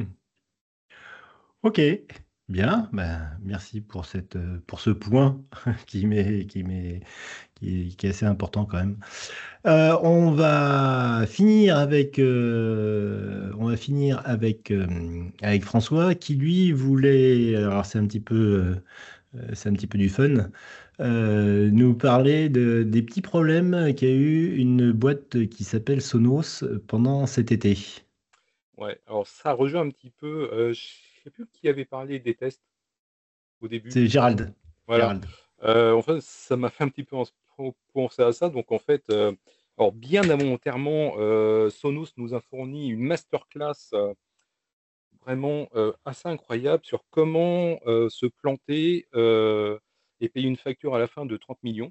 Ok, bien. Ben, merci pour cette, euh, pour ce point qui m'est, qui m'est, qui est, qui est assez important quand même. Euh, on va finir avec, euh, on va finir avec, euh, avec François qui lui voulait, alors c'est un petit peu, euh, euh, c'est un petit peu du fun, euh, nous parler de, des petits problèmes qu'a eu une boîte qui s'appelle Sonos pendant cet été. Ouais, alors ça rejoint un petit peu, euh, je sais plus qui avait parlé des tests au début. C'est Gérald. Voilà. Gérald. Euh, en fait, ça m'a fait un petit peu en- penser à ça. Donc, en fait, euh, alors bien involontairement, euh, Sonos nous a fourni une masterclass euh, vraiment euh, assez incroyable sur comment euh, se planter euh, et payer une facture à la fin de trente millions.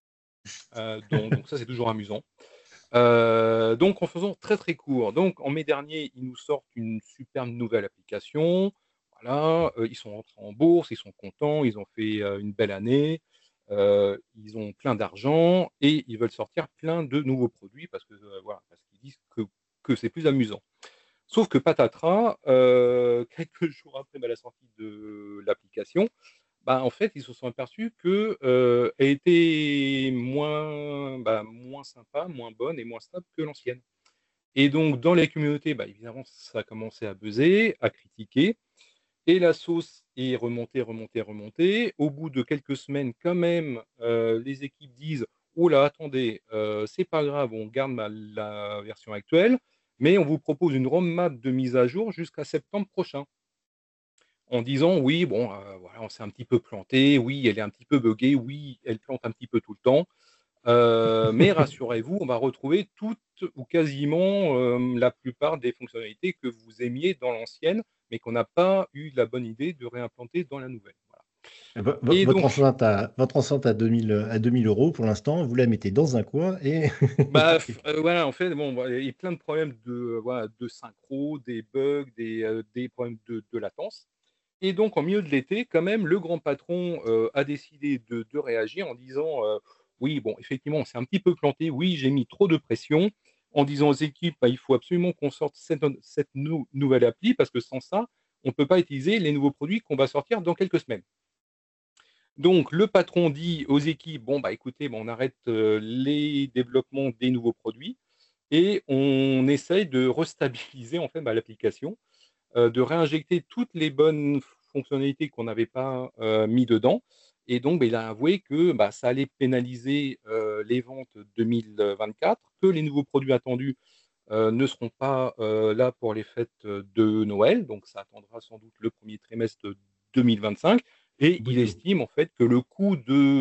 Euh, donc, donc ça, c'est toujours amusant. Euh, donc, en faisant très très court, donc en mai dernier, ils nous sortent une superbe nouvelle application. Voilà, euh, ils sont rentrés en bourse, ils sont contents, ils ont fait euh, une belle année, euh, ils ont plein d'argent et ils veulent sortir plein de nouveaux produits parce que euh, voilà, parce qu'ils disent que, que c'est plus amusant. Sauf que patatras, euh, quelques jours après bah, la sortie de l'application, bah, en fait, ils se sont aperçus qu'elle euh, était moins, bah, moins sympa, moins bonne et moins stable que l'ancienne. Et donc, dans les communautés, bah, évidemment, ça a commencé à buzzer, à critiquer. Et la sauce est remontée, remontée, remontée. Au bout de quelques semaines, quand même, euh, les équipes disent oh là, attendez, euh, c'est pas grave, on garde ma- la version actuelle, mais on vous propose une roadmap de mise à jour jusqu'à septembre prochain en disant oui, bon, euh, voilà, on s'est un petit peu planté, oui, elle est un petit peu buggée, oui, elle plante un petit peu tout le temps, euh, mais rassurez-vous, on va retrouver toutes ou quasiment euh, la plupart des fonctionnalités que vous aimiez dans l'ancienne, mais qu'on n'a pas eu la bonne idée de réimplanter dans la nouvelle. Voilà. V- v- Et Votre donc, enceinte à, votre enceinte à deux mille, à deux mille euros pour l'instant, vous la mettez dans un coin et. bah, f- euh, voilà, en fait, bon, voilà, il y a plein de problèmes de, euh, voilà, de synchro, des bugs, des, euh, des problèmes de, de latence. Et donc, en milieu de l'été, quand même, le grand patron euh, a décidé de, de réagir en disant euh, oui, bon, effectivement, on s'est un petit peu planté, oui, j'ai mis trop de pression, en disant aux équipes bah, il faut absolument qu'on sorte cette, cette nou- nouvelle appli parce que sans ça, on ne peut pas utiliser les nouveaux produits qu'on va sortir dans quelques semaines. Donc, le patron dit aux équipes bon, bah écoutez, bon, on arrête euh, les développements des nouveaux produits et on essaye de restabiliser en fait bah, l'application euh, de réinjecter toutes les bonnes fonctionnalités qu'on n'avait pas euh, mis dedans. Et donc, bah, il a avoué que bah, ça allait pénaliser euh, les ventes deux mille vingt-quatre, que les nouveaux produits attendus euh, ne seront pas euh, là pour les fêtes de Noël. Donc, ça attendra sans doute le premier trimestre deux mille vingt-cinq. Et il Oui. estime en fait que le coût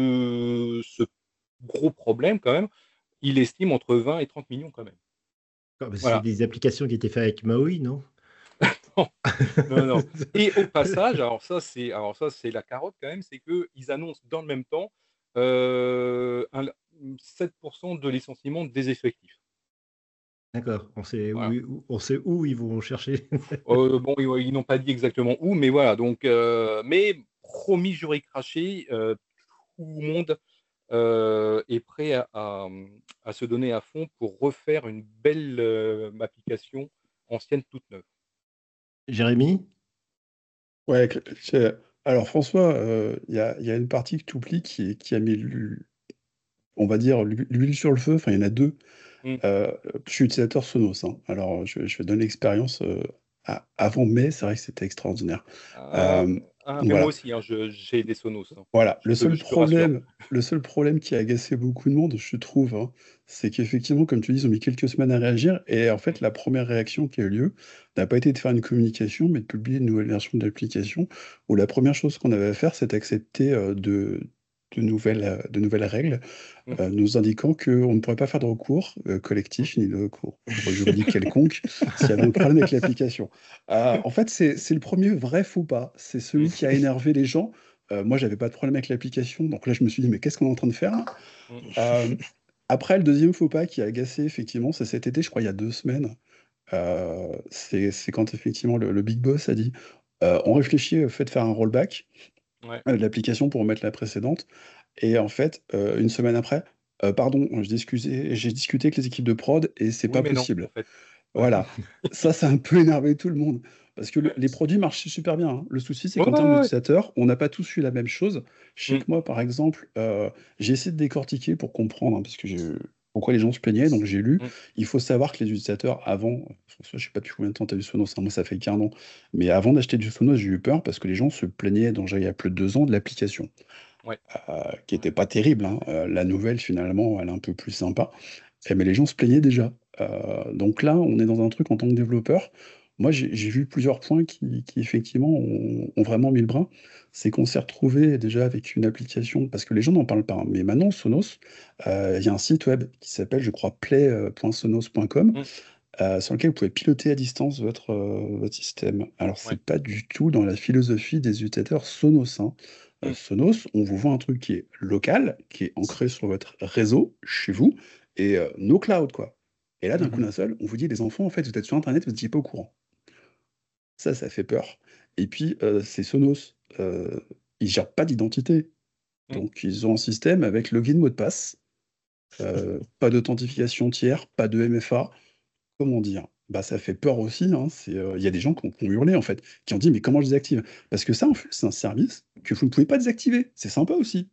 de ce gros problème, quand même, il estime entre vingt et trente millions quand même. Ah, bah, c'est Voilà. des applications qui étaient faites avec Maui, non? Non, non, non. Et au passage, alors ça, c'est, alors ça, c'est la carotte quand même, c'est qu'ils annoncent dans le même temps euh, un, sept pour cent de licenciement des effectifs. D'accord, on sait où, Voilà. où- on sait où ils vont chercher. Euh, bon, ils, ils n'ont pas dit exactement où, mais voilà. Donc, euh, mais promis, j'aurais craché. Euh, tout le monde euh, est prêt à, à, à se donner à fond pour refaire une belle euh, application ancienne toute neuve. Jérémy? Ouais, que- que- alors François, euh, il y a, il y a une partie que tu oublies qui, qui a mis, l'hu- on va dire, l'hu- l'huile sur le feu. Enfin, il y en a deux. Mm. Euh, je suis utilisateur Sonos, hein. Alors, je, je vais donner l'expérience euh, à- avant mai, c'est vrai que c'était extraordinaire. Ah, Euh, ah, mais moi voilà. aussi, hein, je- j'ai des Sonos, hein. Voilà. Je Le te, seul je te rassure. problème, le seul problème qui a agacé beaucoup de monde, je trouve, hein, c'est qu'effectivement, comme tu dis, ils ont mis quelques semaines à réagir. Et en fait, la première réaction qui a eu lieu n'a pas été de faire une communication, mais de publier une nouvelle version de l'application, où la première chose qu'on avait à faire, c'est d'accepter euh, de, de nouvelles, euh, de nouvelles règles, Mm. euh, nous indiquant qu'on ne pourrait pas faire de recours euh, collectif ni de recours juridique quelconque s'il y avait un problème avec l'application. Euh, en fait, c'est c'est le premier vrai faux pas. C'est celui Mm. qui a énervé les gens. Euh, moi, j'avais pas de problème avec l'application, donc là, je me suis dit, mais qu'est-ce qu'on est en train de faire là Mm. Euh, Après, le deuxième faux pas qui a agacé, effectivement, c'est cet été, je crois, il y a deux semaines. Euh, c'est c'est quand effectivement le, le Big Boss a dit euh, on réfléchit au fait de faire un rollback Ouais. euh, de l'application pour remettre la précédente. Et en fait, euh, une semaine après, euh, pardon, j'ai discuté, j'ai discuté avec les équipes de prod et c'est Oui, pas mais non, possible. en fait. Ouais. Voilà. Ça, ça a un peu énervé tout le monde. Parce que le- Ouais. les produits marchent super bien, hein. Le souci, c'est Ouais, qu'en ouais, termes ouais. d'utilisateurs, on n'a pas tous eu la même chose. Je sais Mm. que moi, par exemple, euh, j'ai essayé de décortiquer pour comprendre, hein, parce que j'ai pourquoi les gens se plaignaient. Donc j'ai lu. Mm. Il faut savoir que les utilisateurs, avant, François, je sais pas depuis combien de temps tu as du Sonos, hein, moi ça fait qu'un an, mais avant d'acheter du Sonos, j'ai eu peur parce que les gens se plaignaient, donc il y a plus de deux ans, de l'application, Ouais. euh, qui était pas terrible, hein. Euh, la nouvelle, finalement, elle est un peu plus sympa. Eh, mais les gens se plaignaient déjà. Euh, donc là, on est dans un truc en tant que développeur. Moi, j'ai j'ai vu plusieurs points qui, qui, effectivement, ont, ont vraiment mis le bras. C'est qu'on s'est retrouvé déjà avec une application, parce que les gens n'en parlent pas, hein, mais maintenant, Sonos, euh, il y a un site web qui s'appelle, je crois, play point sonos point com, Mm. euh, sur lequel vous pouvez piloter à distance votre, euh, votre système. Alors, Ouais. c'est pas du tout dans la philosophie des utilisateurs Sonos, hein. Euh, Mm. Sonos, on vous vend un truc qui est local, qui est ancré sur votre réseau, chez vous, et euh, no cloud, quoi. Et là, d'un coup Mhm. d'un seul, on vous dit, les enfants, en fait, vous êtes sur Internet, vous n'étiez pas au courant. Ça, ça fait peur. Et puis, euh, ces Sonos, euh, ils gèrent pas d'identité. Mm. Donc, ils ont un système avec login, mot de passe, euh, pas d'authentification tiers, pas de M F A. Comment dire? Bah, ça fait peur aussi, hein. C'est, euh, il y a des gens qui ont, qui ont hurlé, en fait, qui ont dit, mais comment je désactive? Parce que ça, en fait, c'est un service que vous ne pouvez pas désactiver. C'est sympa aussi.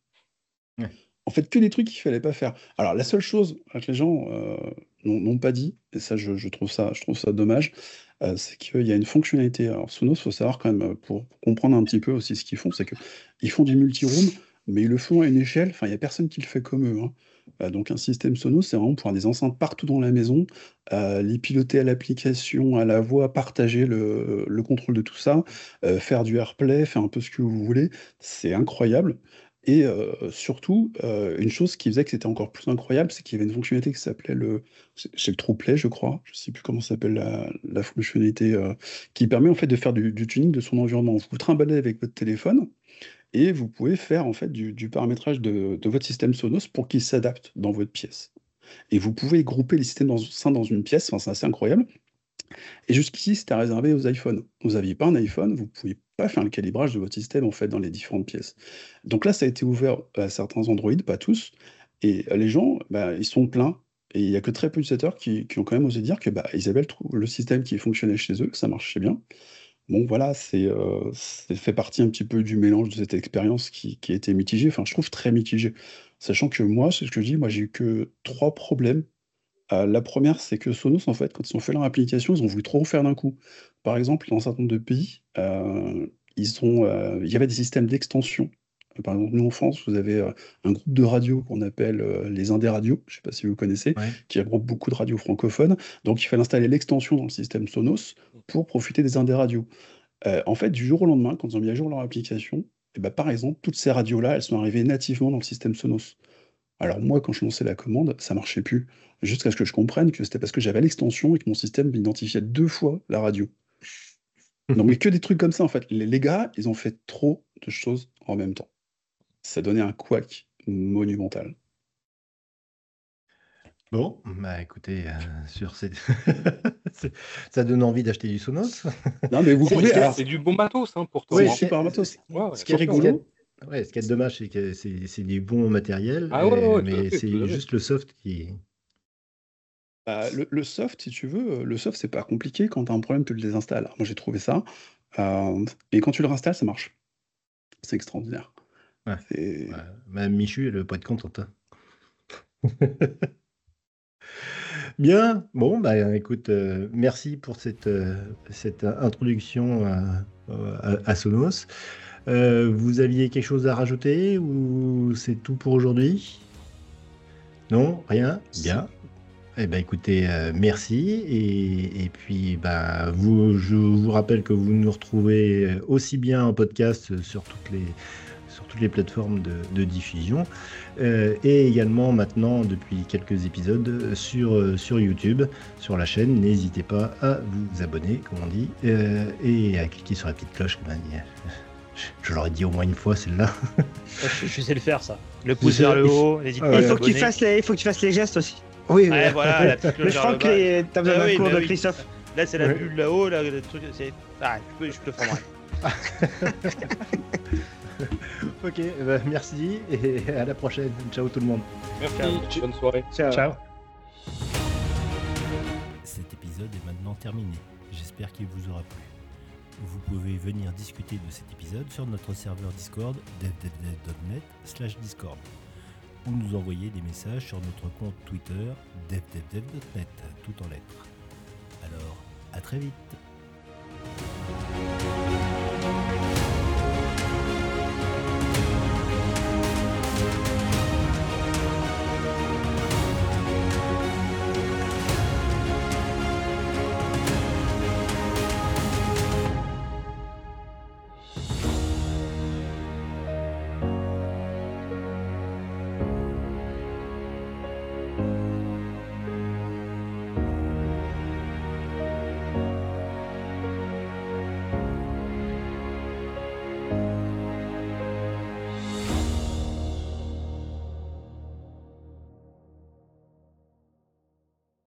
Ouais. En fait, que des trucs qu'il fallait pas faire. Alors, la seule chose que les gens euh, n'ont n'ont pas dit, et ça, je, je trouve ça, je trouve ça dommage, euh, c'est qu'il y a une fonctionnalité. Alors, Sonos, il faut savoir quand même, euh, pour, pour comprendre un petit peu aussi ce qu'ils font, c'est qu'ils font du multi-room, mais ils le font à une échelle, enfin, il n'y a personne qui le fait comme eux, hein. Euh, donc, un système Sonos, c'est vraiment pour avoir des enceintes partout dans la maison, euh, les piloter à l'application, à la voix, partager le, le contrôle de tout ça, euh, faire du AirPlay, faire un peu ce que vous voulez. C'est incroyable. Et euh, surtout, euh, une chose qui faisait que c'était encore plus incroyable, c'est qu'il y avait une fonctionnalité qui s'appelait le, c'est c'est le TruePlay, je crois. Je sais plus comment s'appelle la, la fonctionnalité euh, qui permet en fait de faire du, du tuning de son environnement. Vous vous trimballez avec votre téléphone et vous pouvez faire en fait du, du paramétrage de, de votre système Sonos pour qu'il s'adapte dans votre pièce. Et vous pouvez grouper les systèmes dans, sein dans une pièce. Enfin, c'est assez incroyable. Et jusqu'ici, c'était réservé aux iPhones. Vous n'aviez pas un iPhone, vous ne pouviez pas faire le calibrage de votre système en fait dans les différentes pièces. Donc là, ça a été ouvert à certains Android, pas tous. Et euh, les gens, bah, ils sont pleins. Et il n'y a que très peu d'utilisateurs qui, qui ont quand même osé dire que bah, ils avaient le, trou- le système qui fonctionnait chez eux, que ça marchait bien. Bon, voilà, c'est euh, c'est fait partie un petit peu du mélange de cette expérience qui, qui a été mitigée. Enfin, je trouve très mitigée. Sachant que moi, c'est ce que je dis, moi j'ai eu que trois problèmes. Euh, la première, c'est que Sonos, en fait, quand ils ont fait leur application, ils ont voulu trop faire d'un coup. Par exemple, dans un certain nombre de pays, euh, ils ont, euh, il y avait des systèmes d'extension. Euh, Par exemple, nous en France, vous avez euh, un groupe de radios qu'on appelle euh, les Indés Radios, je ne sais pas si vous connaissez, Ouais. qui regroupe beaucoup de radios francophones. Donc, il fallait installer l'extension dans le système Sonos pour profiter des Indés Radios. Euh, en fait, du jour au lendemain, quand ils ont mis à jour leur application, eh ben, par exemple, toutes ces radios-là, elles sont arrivées nativement dans le système Sonos. Alors moi, quand je lançais la commande, ça marchait plus. Jusqu'à ce que je comprenne que c'était parce que j'avais l'extension et que mon système identifiait deux fois la radio. Non, mais que des trucs comme ça, en fait. Les, les gars, ils ont fait trop de choses en même temps. Ça donnait un couac monumental. Bon, bah écoutez, euh, sur ces... c'est- ça donne envie d'acheter du Sonos. Non, mais vous C'est- pouvez... c'est- alors, C'est du bon matos hein, pourtant. c'est Oui, hein. super matos. c'est- Ouais, ouais, Ce qui est Sauf que rigolo, ce ouais, ce qui est dommage, c'est que c'est c'est du bon matériel, Ah ouais, ouais, euh, ouais, tout à mais fait, tout à c'est fait. juste le soft qui. Bah, le, le soft, si tu veux, euh, le soft, c'est pas compliqué. Quand tu as un problème, tu le désinstalles. Alors, moi, j'ai trouvé ça. Euh, et quand tu le réinstalles, ça marche. C'est extraordinaire. Ouais. C'est- Ouais, Madame Michu, elle ne va pas être contente, hein. Bien, bon, bah écoute, euh, merci pour cette, euh, cette introduction à, à- à Sonos. Euh, vous aviez quelque chose à rajouter ou c'est tout pour aujourd'hui? Non, rien? Bien. Eh ben écoutez, euh, merci. Et, et puis, bah, vous, je vous rappelle que vous nous retrouvez aussi bien en podcast sur toutes les, sur toutes les plateformes de, de diffusion euh, et également maintenant, depuis quelques épisodes, sur, euh, sur YouTube, sur la chaîne. N'hésitez pas à vous abonner, comme on dit, euh, et à cliquer sur la petite cloche, comme on dit. Je l'aurais dit au moins une fois, celle-là. Je, je sais le faire, ça. Le pouce sais, vers le il- haut, n'hésite Ah pas à ouais. Il faut que tu t'abonner. fasses les, il faut que tu fasses les gestes aussi. Oui, Ouais, voilà, la petite Mais cloche je vers crois le que bas. les- t'as besoin Ah d'un oui, cours bah de oui. Christophe. Là, c'est la Ouais. bulle là-haut, là, le truc, c'est... Ah, je peux, je te prendrai. Ok, eh ben, merci et à la prochaine. Ciao tout le monde. Merci, bonne soirée. Ciao. Ciao. Cet épisode est maintenant terminé. J'espère qu'il vous aura plu. Vous pouvez venir discuter de cet épisode sur notre serveur Discord dev dev dev dot net slash discord ou nous envoyer des messages sur notre compte Twitter dev dev dev dot net tout en lettres. Alors, à très vite.